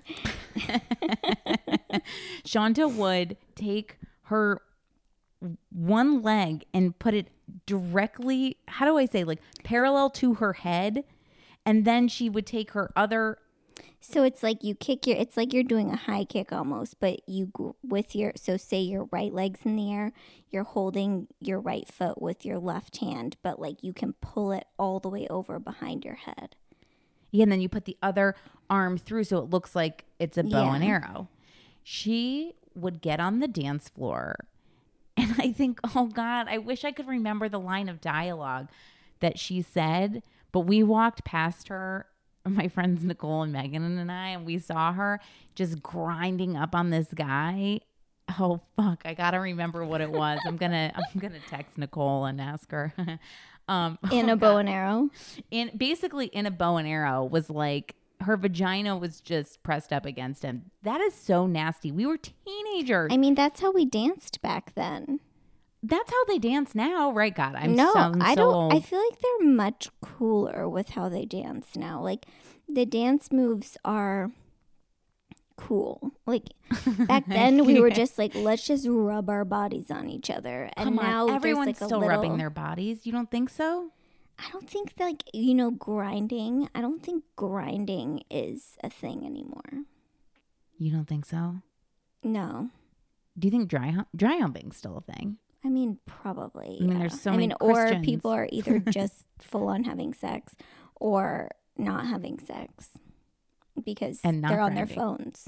Shanta would take her one leg and put it directly, how do I say, like parallel to her head, and then she would take her other. So it's like you kick it's like you're doing a high kick almost, but so say your right leg's in the air, you're holding your right foot with your left hand, but like you can pull it all the way over behind your head. Yeah, and then you put the other arm through so it looks like it's a bow and arrow. She would get on the dance floor. And I think, oh God, I wish I could remember the line of dialogue that she said. But we walked past her, my friends Nicole and Megan and I, and we saw her just grinding up on this guy. Oh fuck, I gotta remember what it was. I'm gonna text Nicole and ask her. In a bow and arrow? Basically in a bow and arrow was like, her vagina was just pressed up against him. That is so nasty. We were teenagers. I mean, that's how we danced back then. That's how they dance now, right? God, I feel like they're much cooler with how they dance now. Like the dance moves are cool. Like back then, we were just like, let's just rub our bodies on each other. And now everyone's like still rubbing their bodies. You don't think so? I don't think grinding. I don't think grinding is a thing anymore. You don't think so? No. Do you think dry humping's still a thing? I mean, probably. I mean, yeah. there's so many or Christians. people are either just full on having sex or not having sex because And not they're on their grinding. phones.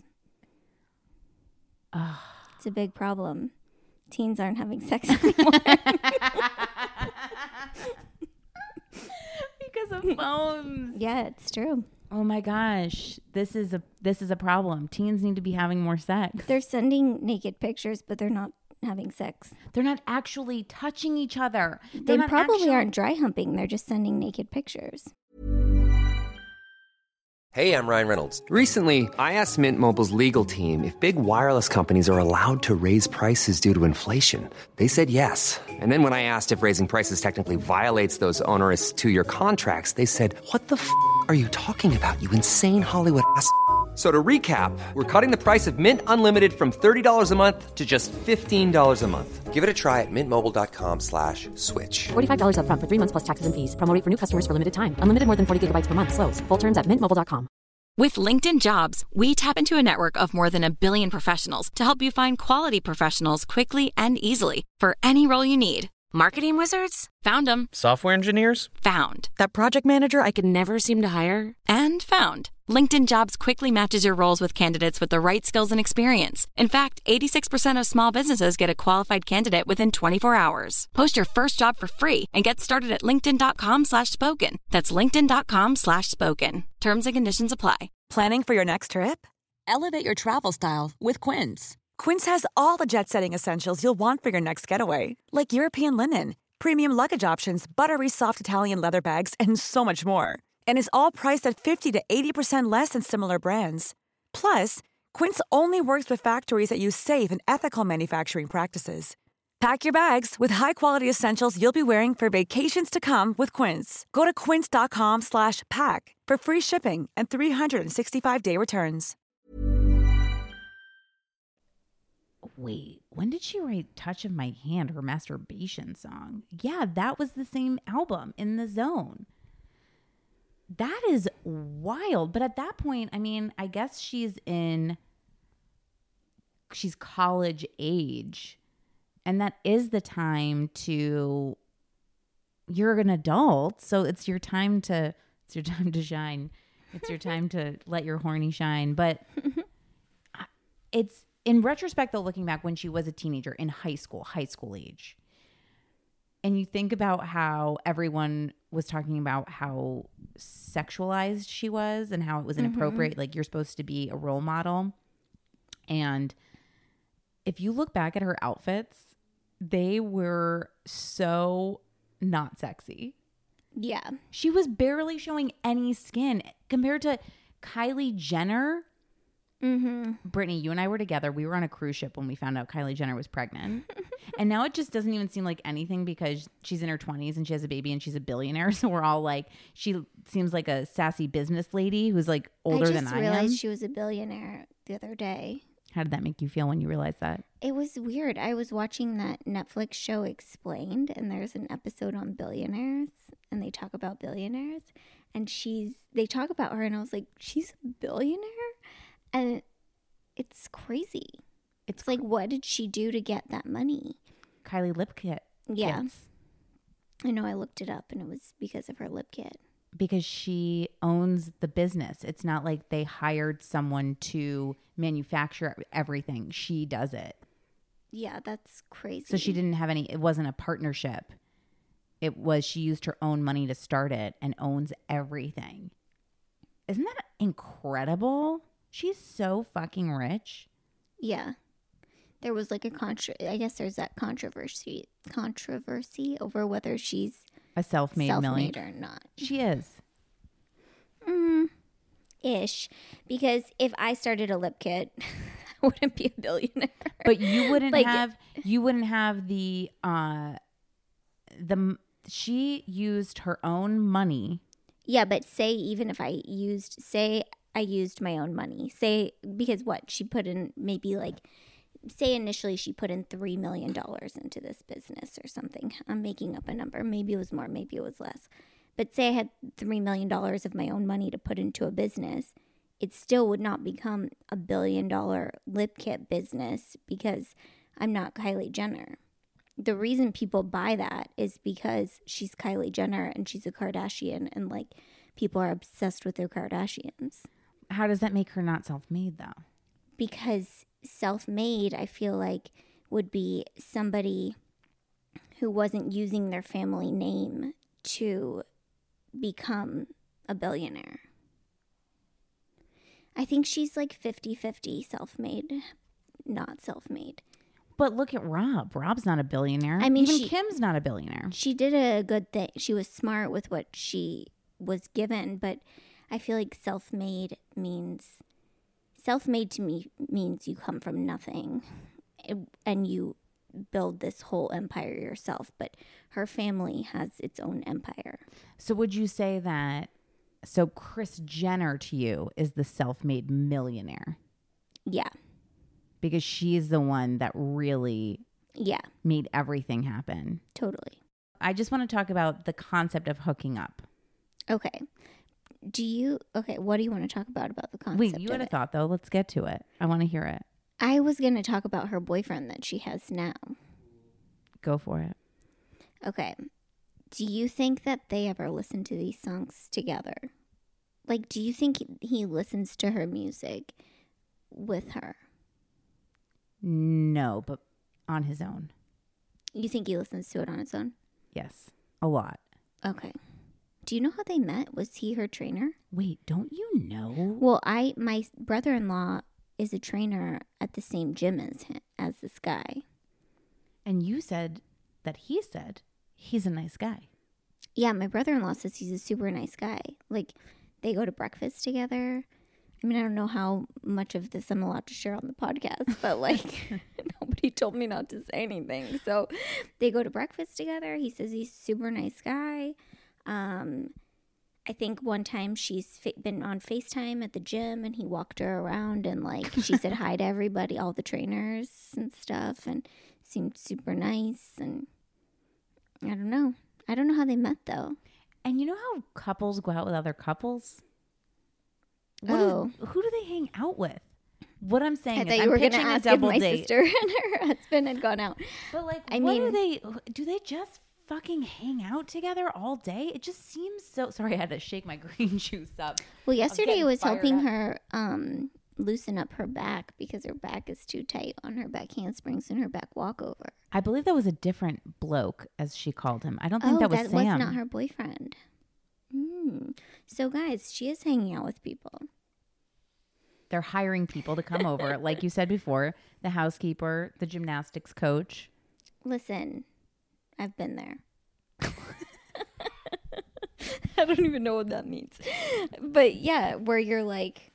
It's a big problem. Teens aren't having sex anymore. Because of phones. Yeah, it's true. Oh my gosh. This is a problem. Teens need to be having more sex. They're sending naked pictures, but they're not having sex. They're not actually touching each other. They probably aren't dry humping. They're just sending naked pictures. Hey, I'm Ryan Reynolds. Recently, I asked Mint Mobile's legal team if big wireless companies are allowed to raise prices due to inflation. They said yes. And then when I asked if raising prices technically violates those onerous 2-year contracts, they said, "What the f*** are you talking about, you insane Hollywood ass?" So to recap, we're cutting the price of Mint Unlimited from $30 a month to just $15 a month. Give it a try at mintmobile.com/switch. $45 up front for 3 months plus taxes and fees. Promo rate for new customers for limited time. Unlimited more than 40 gigabytes per month. Slows full terms at mintmobile.com. With LinkedIn Jobs, we tap into a network of more than 1 billion professionals to help you find quality professionals quickly and easily for any role you need. Marketing wizards? Found them. Software engineers? Found. That project manager I could never seem to hire? And found. LinkedIn Jobs quickly matches your roles with candidates with the right skills and experience. In fact, 86% of small businesses get a qualified candidate within 24 hours. Post your first job for free and get started at linkedin.com/spoken. That's linkedin.com/spoken. Terms and conditions apply. Planning for your next trip? Elevate your travel style with Quince. Quince has all the jet-setting essentials you'll want for your next getaway, like European linen, premium luggage options, buttery soft Italian leather bags, and so much more. And is all priced at 50 to 80% less than similar brands. Plus, Quince only works with factories that use safe and ethical manufacturing practices. Pack your bags with high-quality essentials you'll be wearing for vacations to come with Quince. Go to quince.com/pack for free shipping and 365-day returns. Wait, when did she write Touch of My Hand, her masturbation song? Yeah, that was the same album, In the Zone. That is wild. But at that point, I mean, I guess she's college age. And that is the time you're an adult. So it's your time to shine. It's your time to let your horny shine. But it's, in retrospect, though, looking back when she was a teenager in high school age, and you think about how everyone was talking about how sexualized she was and how it was inappropriate, like you're supposed to be a role model. And if you look back at her outfits, they were so not sexy. Yeah. She was barely showing any skin compared to Kylie Jenner. Brittany, you and I were together. We were on a cruise ship when we found out Kylie Jenner was pregnant. And now it just doesn't even seem like anything because she's in her 20s and she has a baby and she's a billionaire. So we're all like, she seems like a sassy business lady who's like older than I am. I just realized she was a billionaire the other day. How did that make you feel when you realized that? It was weird. I was watching that Netflix show Explained, and there's an episode on billionaires, and they talk about billionaires, and they talk about her, and I was like, she's a billionaire? And it's crazy. It's like, what did she do to get that money? Kylie lip kit. Yeah. Kits. I know, I looked it up, and it was because of her lip kit. Because she owns the business. It's not like they hired someone to manufacture everything. She does it. Yeah, that's crazy. So she didn't have it wasn't a partnership. It was, she used her own money to start it and owns everything. Isn't that incredible? She's so fucking rich. Yeah. There was like I guess there's that controversy over whether she's a self-made millionaire or not. She is. Ish. Because if I started a lip kit, I wouldn't be a billionaire. But you wouldn't have the she used her own money. Yeah, but say even if I used my own money. Because what? She put in maybe initially she put in $3 million into this business or something. I'm making up a number. Maybe it was more, maybe it was less. But say I had $3 million of my own money to put into a business. it still would not become a $1 billion lip kit business because I'm not Kylie Jenner. The reason people buy that is because she's Kylie Jenner and she's a Kardashian, and like people are obsessed with their Kardashians. How does that make her not self-made though? Because self-made, I feel like, would be somebody who wasn't using their family name to become a billionaire. I think she's like 50-50 self-made, not self-made. But look at Rob. Rob's not a billionaire. I mean, even Kim's not a billionaire. She did a good thing. She was smart with what she was given, but I feel like self-made to me means you come from nothing and you build this whole empire yourself, but her family has its own empire. So would you say that, so Kris Jenner to you is the self-made millionaire? Yeah. Because she's the one that really made everything happen. Totally. I just want to talk about the concept of hooking up. Okay. What do you want to talk about the concept? Wait, you had a thought though. Let's get to it. I want to hear it. I was going to talk about her boyfriend that she has now. Go for it. Okay. Do you think that they ever listen to these songs together? Like, do you think he listens to her music with her? No, but on his own. You think he listens to it on his own? Yes, a lot. Okay. Do you know how they met? Was he her trainer? Wait, don't you know? Well, my brother-in-law is a trainer at the same gym as this guy. And you said that he said he's a nice guy. Yeah, my brother-in-law says he's a super nice guy. Like, they go to breakfast together. I mean, I don't know how much of this I'm allowed to share on the podcast, but like nobody told me not to say anything. So they go to breakfast together. He says he's a super nice guy. I think one time she's been on FaceTime at the gym and he walked her around and like she said hi to everybody, all the trainers and stuff, and seemed super nice. And I don't know how they met though. And you know how couples go out with other couples? Who do they hang out with? What I'm saying is, you were going to ask if my sister and her husband had gone out. But like, do they just fucking hang out together all day? It just seems so. Sorry, I had to shake my green juice up. Well, yesterday I was helping her loosen up her back because her back is too tight on her back handsprings and her back walkover. I believe that was a different bloke, as she called him. I don't think that was Sam. That was not her boyfriend. So guys, she is hanging out with people. They're hiring people to come over, like you said before, the housekeeper, the gymnastics coach. Listen, I've been there. I don't even know what that means. But yeah, where you're like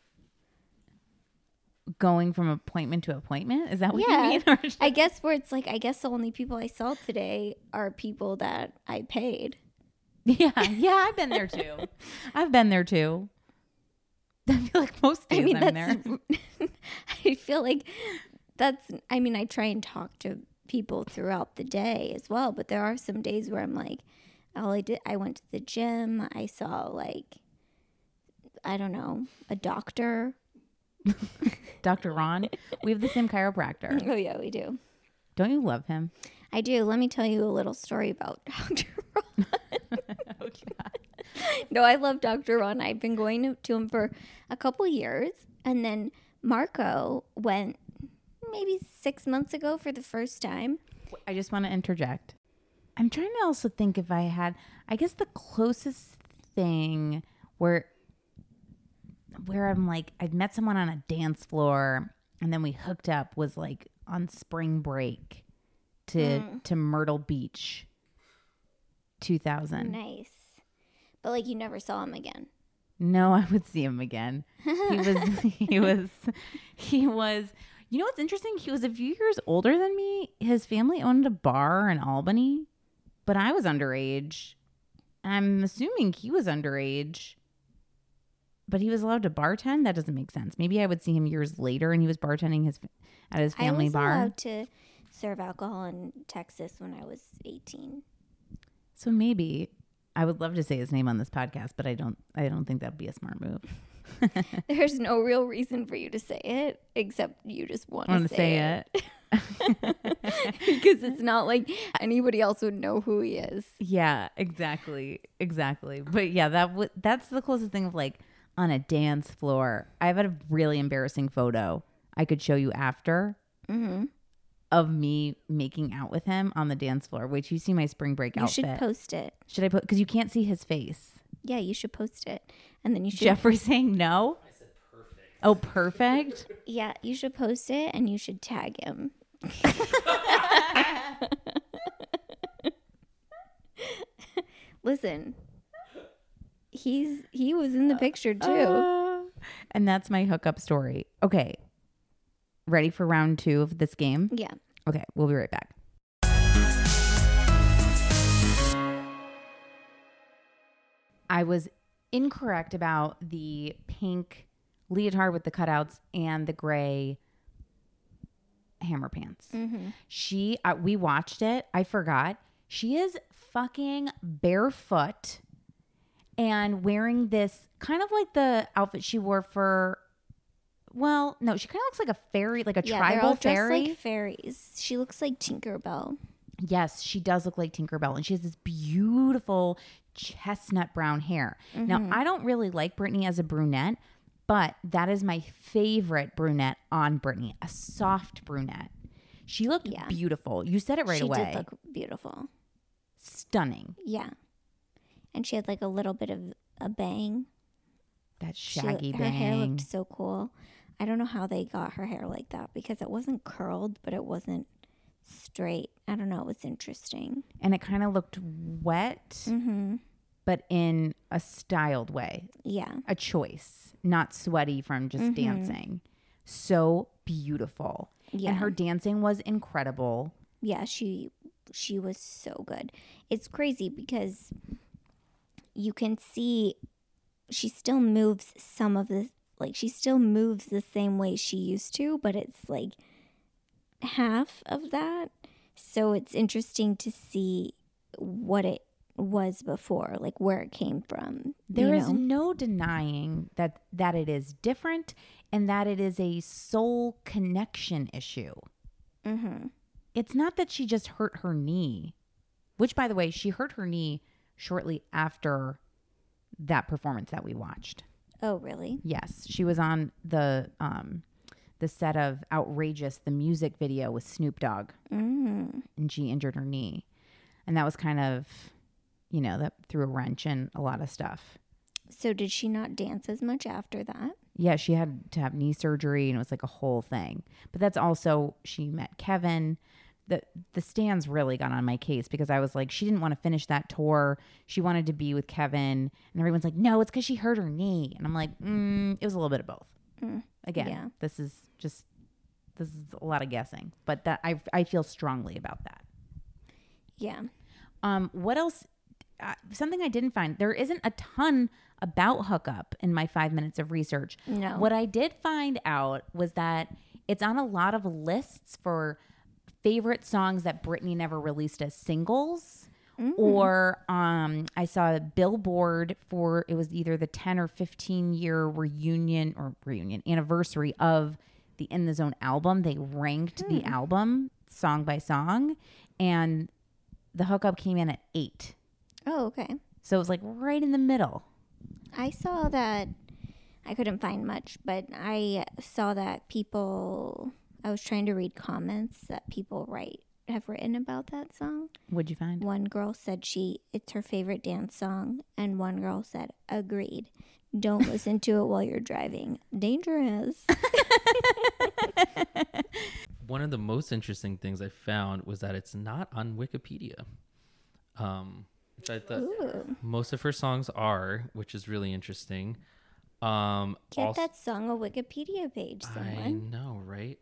going from appointment to appointment? Is that what you mean? I guess where it's like, I guess the only people I saw today are people that I paid. Yeah, I've been there too. I feel like most days I'm there. I feel like I try and talk to people throughout the day as well, but there are some days where I'm like, I went to the gym, I saw like, I don't know, a doctor. Dr. Ron. We have the same chiropractor. Oh yeah, we do. Don't you love him? I do. Let me tell you a little story about Dr. Ron. Oh, God. No, I love Dr. Ron. I've been going to him for a couple years. And then Marco went maybe 6 months ago for the first time. I just want to interject. I'm trying to also think if I had, I guess the closest thing where I'm like, I'd met someone on a dance floor and then we hooked up was like on spring break to Myrtle Beach 2000. Nice. But like you never saw him again. No, I would see him again. He was, you know what's interesting? He was a few years older than me. His family owned a bar in Albany, but I was underage. I'm assuming he was underage, but he was allowed to bartend. That doesn't make sense. Maybe I would see him years later and he was bartending at his family bar. I was allowed to serve alcohol in Texas when I was 18. So maybe I would love to say his name on this podcast, but I don't think that'd be a smart move. There's no real reason for you to say it except you just want to say it. Because it's not like anybody else would know who he is. Yeah, exactly. But yeah, that's the closest thing of like on a dance floor. I have a really embarrassing photo I could show you after of me making out with him on the dance floor. Wait till you see my spring break outfit. You should post it. Should I put? Because you can't see his face. Yeah, you should post it. And then you should. Jeffrey's saying no? I said perfect. Oh, perfect? Yeah, you should post it and you should tag him. Listen, he was in the picture too. And that's my hookup story. Okay. Ready for round 2 of this game? Yeah. Okay, we'll be right back. I was incorrect about the pink leotard with the cutouts and the gray hammer pants. We watched it. I forgot. She is fucking barefoot and wearing this kind of like the outfit she wore for. Well, no, she kind of looks like a fairy, like a tribal fairy. They're all dressed like fairies. She looks like Tinkerbell. Yes, she does look like Tinkerbell, and she has this beautiful chestnut brown hair. Now, I don't really like Britney as a brunette, but that is my favorite brunette on Britney, a soft brunette. She looked beautiful. You said it right away. She did look beautiful. Stunning. Yeah. And she had like a little bit of a bang. That shaggy bang. Her hair looked so cool. I don't know how they got her hair like that because it wasn't curled, but it wasn't straight. I don't know. It was interesting. And it kind of looked wet, but in a styled way. Yeah. A choice, not sweaty from just dancing. So beautiful. Yeah. And her dancing was incredible. Yeah, she was so good. It's crazy because you can see she still moves some of the, like she still moves the same way she used to, but it's like half of that. So it's interesting to see what it was before, like where it came from. There is no denying that it is different and that it is a soul connection issue. It's not that she just hurt her knee, which, by the way, she hurt her knee shortly after that performance that we watched. Oh, really? Yes. She was on the set of Outrageous, the music video with Snoop Dogg. And she injured her knee. And that was kind of, that threw a wrench in a lot of stuff. So did she not dance as much after that? Yeah, she had to have knee surgery and it was like a whole thing. But that's also, she met Kevin. The stands really got on my case because I was like, she didn't want to finish that tour. She wanted to be with Kevin. And everyone's like, no, it's because she hurt her knee. And I'm like, it was a little bit of both. Again, this is a lot of guessing. But that I feel strongly about that. Yeah. What else? Something I didn't find. There isn't a ton about Hookup in my 5 minutes of research. No. What I did find out was that it's on a lot of lists for favorite songs that Britney never released as singles. Or I saw a Billboard for, it was either the 10 or 15 year anniversary of the In the Zone album. They ranked the album song by song, and the Hookup came in at 8. Oh, okay. So it was like right in the middle. I saw that, I couldn't find much, but I saw that I was trying to read comments that people have written about that song. What'd you find? One girl said it's her favorite dance song, and one girl said, agreed. Don't listen to it while you're driving. Dangerous. One of the most interesting things I found was that it's not on Wikipedia. Which I thought most of her songs are, which is really interesting. Get that song a Wikipedia page, someone. I know, right?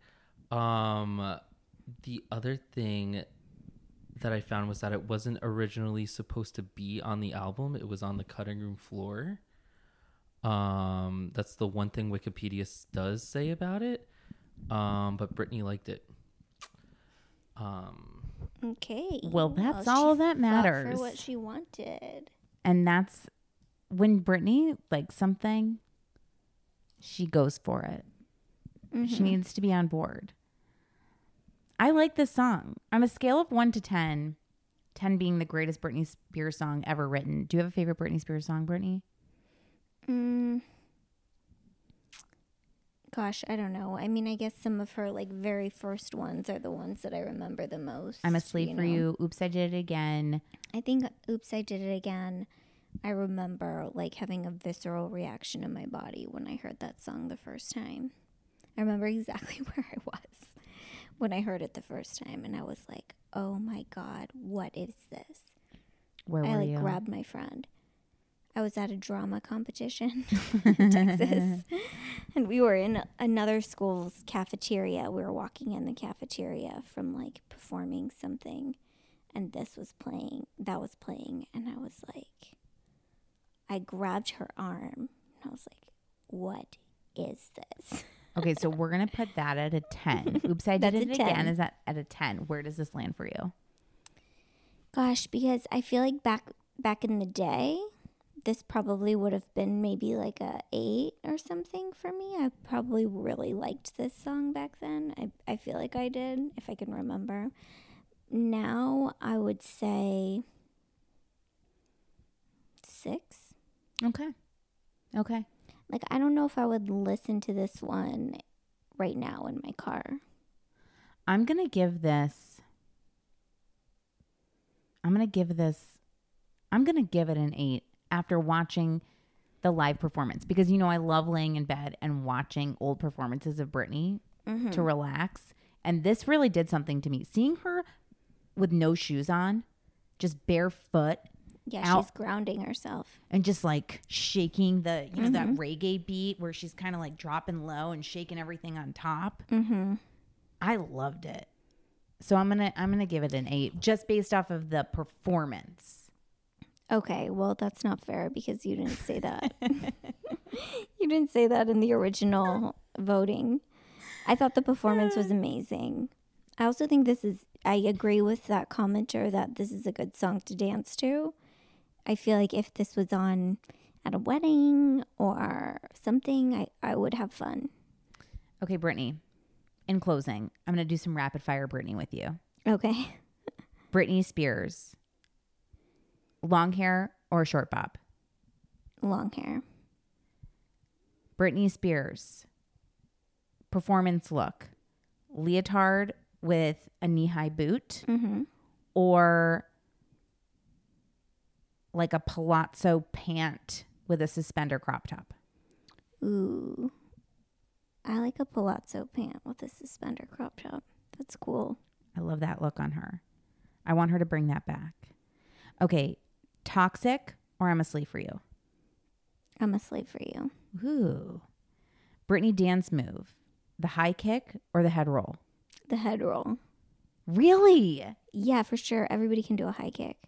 The other thing that I found was that it wasn't originally supposed to be on the album. It was on the cutting room floor. That's the one thing Wikipedia does say about it. But Britney liked it. Okay. Well, that's all that matters. For what she wanted. And that's when Britney likes something, she goes for it. She Mhm. needs to be on board. I like this song. On a scale of 1 to 10, 10 being the greatest Britney Spears song ever written. Do you have a favorite Britney Spears song, Brittany? Gosh, I don't know. I mean, I guess some of her like very first ones are the ones that I remember the most. I'm a Slave for You. Oops, I Did It Again. I think Oops, I Did It Again. I remember like having a visceral reaction in my body when I heard that song the first time. I remember exactly where I was when I heard it the first time, and I was like, "Oh my God, what is this?" Where I were like you? grabbed my friend. I was at a drama competition in Texas, and we were in another school's cafeteria. We were walking in the cafeteria from like performing something, and this was playing. That was playing, and I was like, I grabbed her arm, and I was like, "What is this?" Okay, so we're going to put that at a 10. Oops, I Did That's It a 10. Again. Is that at a 10? Where does this land for you? Gosh, because I feel like back in the day, this probably would have been maybe like a 8 or something for me. I probably really liked this song back then. I feel like I did, if I can remember. Now I would say 6. Okay. Okay. Like, I don't know if I would listen to this one right now in my car. I'm going to give this an 8 after watching the live performance, because, you know, I love laying in bed and watching old performances of Britney to relax. And this really did something to me. Seeing her with no shoes on, just barefoot. Yeah, she's grounding herself. And just like shaking the, you know, that reggae beat where she's kind of like dropping low and shaking everything on top. Mm-hmm. I loved it. So I'm gonna give it an 8 just based off of the performance. Okay, well, that's not fair because you didn't say that. You didn't say that in the original voting. I thought the performance was amazing. I also think I agree with that commenter that this is a good song to dance to. I feel like if this was on at a wedding or something, I would have fun. Okay, Brittany, in closing, I'm going to do some rapid fire Brittany with you. Okay. Britney Spears, long hair or short bob? Long hair. Britney Spears, performance look, leotard with a knee-high boot or like a palazzo pant with a suspender crop top? Ooh. I like a palazzo pant with a suspender crop top. That's cool. I love that look on her. I want her to bring that back. Okay, Toxic or I'm a Slave for You? I'm a Slave for You. Ooh. Britney dance move, the high kick or the head roll? The head roll. Really? Yeah, for sure. Everybody can do a high kick.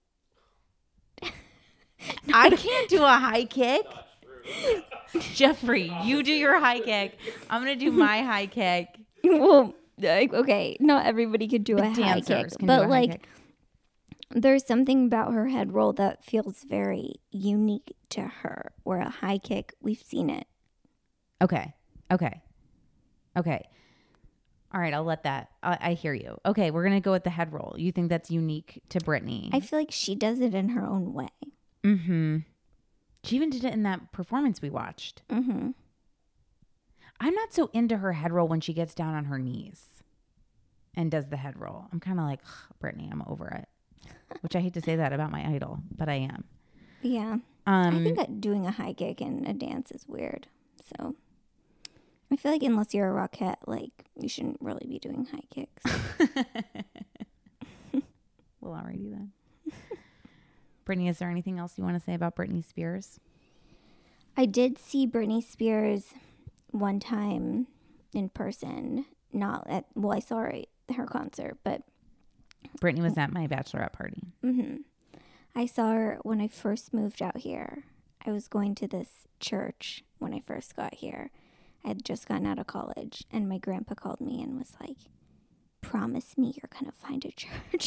I can't do a high kick. Jeffrey, you do your high kick. I'm going to do my high kick. Well, okay, not everybody could do a high kick, but like there's something about her head roll that feels very unique to her, where a high kick, we've seen it. Okay. All right, I'll let that. I hear you. Okay, we're going to go with the head roll. You think that's unique to Britney? I feel like she does it in her own way. Mm-hmm. She even did it in that performance we watched. Mm-hmm. I'm not so into her head roll when she gets down on her knees and does the head roll. I'm kind of like, Britney, I'm over it. Which I hate to say that about my idol, but I am. Yeah. I think that doing a high kick in a dance is weird. So I feel like unless you're a rockette, like you shouldn't really be doing high kicks. Well, alrighty then. Brittany, is there anything else you want to say about Britney Spears? I did see Britney Spears one time in person. I saw her at her concert, but Brittany was at my bachelorette party. Mm-hmm. I saw her when I first moved out here. I was going to this church when I first got here. I had just gotten out of college, and my grandpa called me and was like, "Promise me you're going to find a church."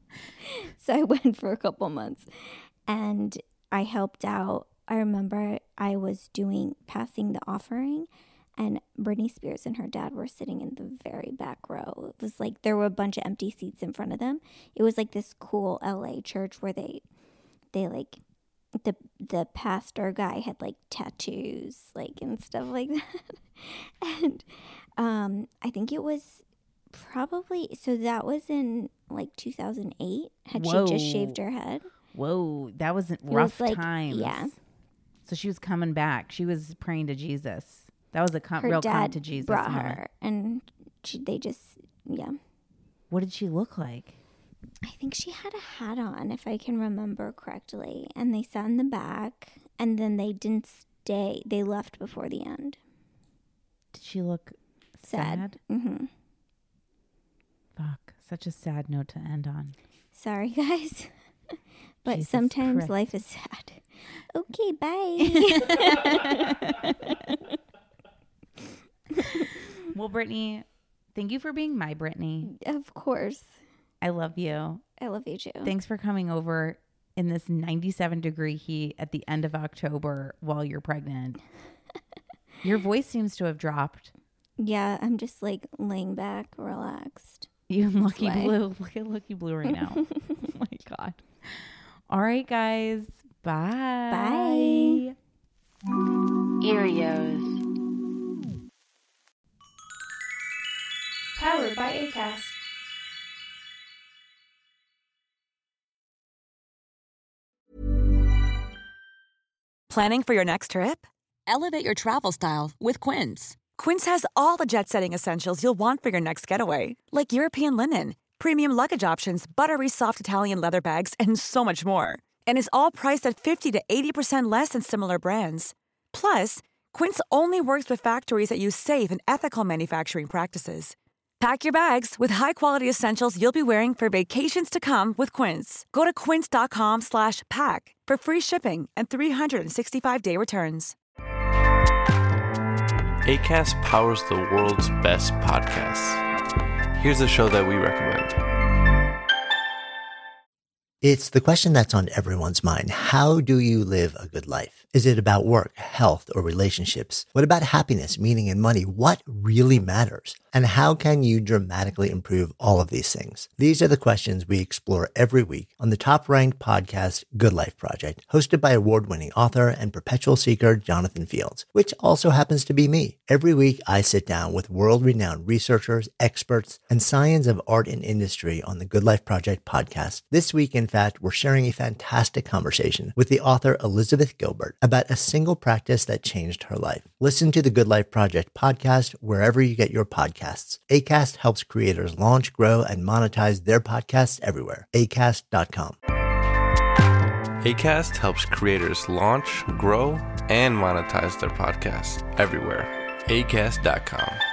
So I went for a couple months, and I helped out. I remember I was passing the offering, and Britney Spears and her dad were sitting in the very back row. It was like there were a bunch of empty seats in front of them. It was like this cool LA church where they like the pastor guy had like tattoos like and stuff like that. And I think it was probably, so that was in like 2008. Had Whoa. she just shaved her head? Whoa, that was rough times. Yeah. So she was coming back. She was praying to Jesus. That was a Her real dad come to Jesus brought moment. her, and they just, yeah. What did she look like? I think she had a hat on, if I can remember correctly. And they sat in the back, and then they didn't stay. They left before the end. Did she look sad? Mm-hmm. Fuck. Such a sad note to end on. Sorry, guys. But Jesus sometimes Christ. life is sad. Okay, bye. Well, Brittany, thank you for being my Brittany. Of course. I love you. I love you too. Thanks for coming over in this 97-degree heat at the end of October while you're pregnant. Your voice seems to have dropped. Yeah, I'm just like laying back, relaxed. You Lucky Slay. Blue. Look at Lucky Blue right now. Oh my God. All right, guys. Bye. Bye. Erios. Powered by Acast. Planning for your next trip? Elevate your travel style with Quince. Quince has all the jet-setting essentials you'll want for your next getaway, like European linen, premium luggage options, buttery soft Italian leather bags, and so much more. And is all priced at 50 to 80% less than similar brands. Plus, Quince only works with factories that use safe and ethical manufacturing practices. Pack your bags with high-quality essentials you'll be wearing for vacations to come with Quince. Go to quince.com/pack for free shipping and 365-day returns. Acast powers the world's best podcasts. Here's a show that we recommend. It's the question that's on everyone's mind. How do you live a good life? Is it about work, health, or relationships? What about happiness, meaning, and money? What really matters? And how can you dramatically improve all of these things? These are the questions we explore every week on the top-ranked podcast, Good Life Project, hosted by award-winning author and perpetual seeker Jonathan Fields, which also happens to be me. Every week, I sit down with world-renowned researchers, experts, and science of art and industry on the Good Life Project podcast. This week, in fact, we're sharing a fantastic conversation with the author Elizabeth Gilbert about a single practice that changed her life. Listen to the Good Life Project podcast wherever you get your podcasts. Acast helps creators launch, grow, and monetize their podcasts everywhere. Acast.com. Acast helps creators launch, grow, and monetize their podcasts everywhere. Acast.com.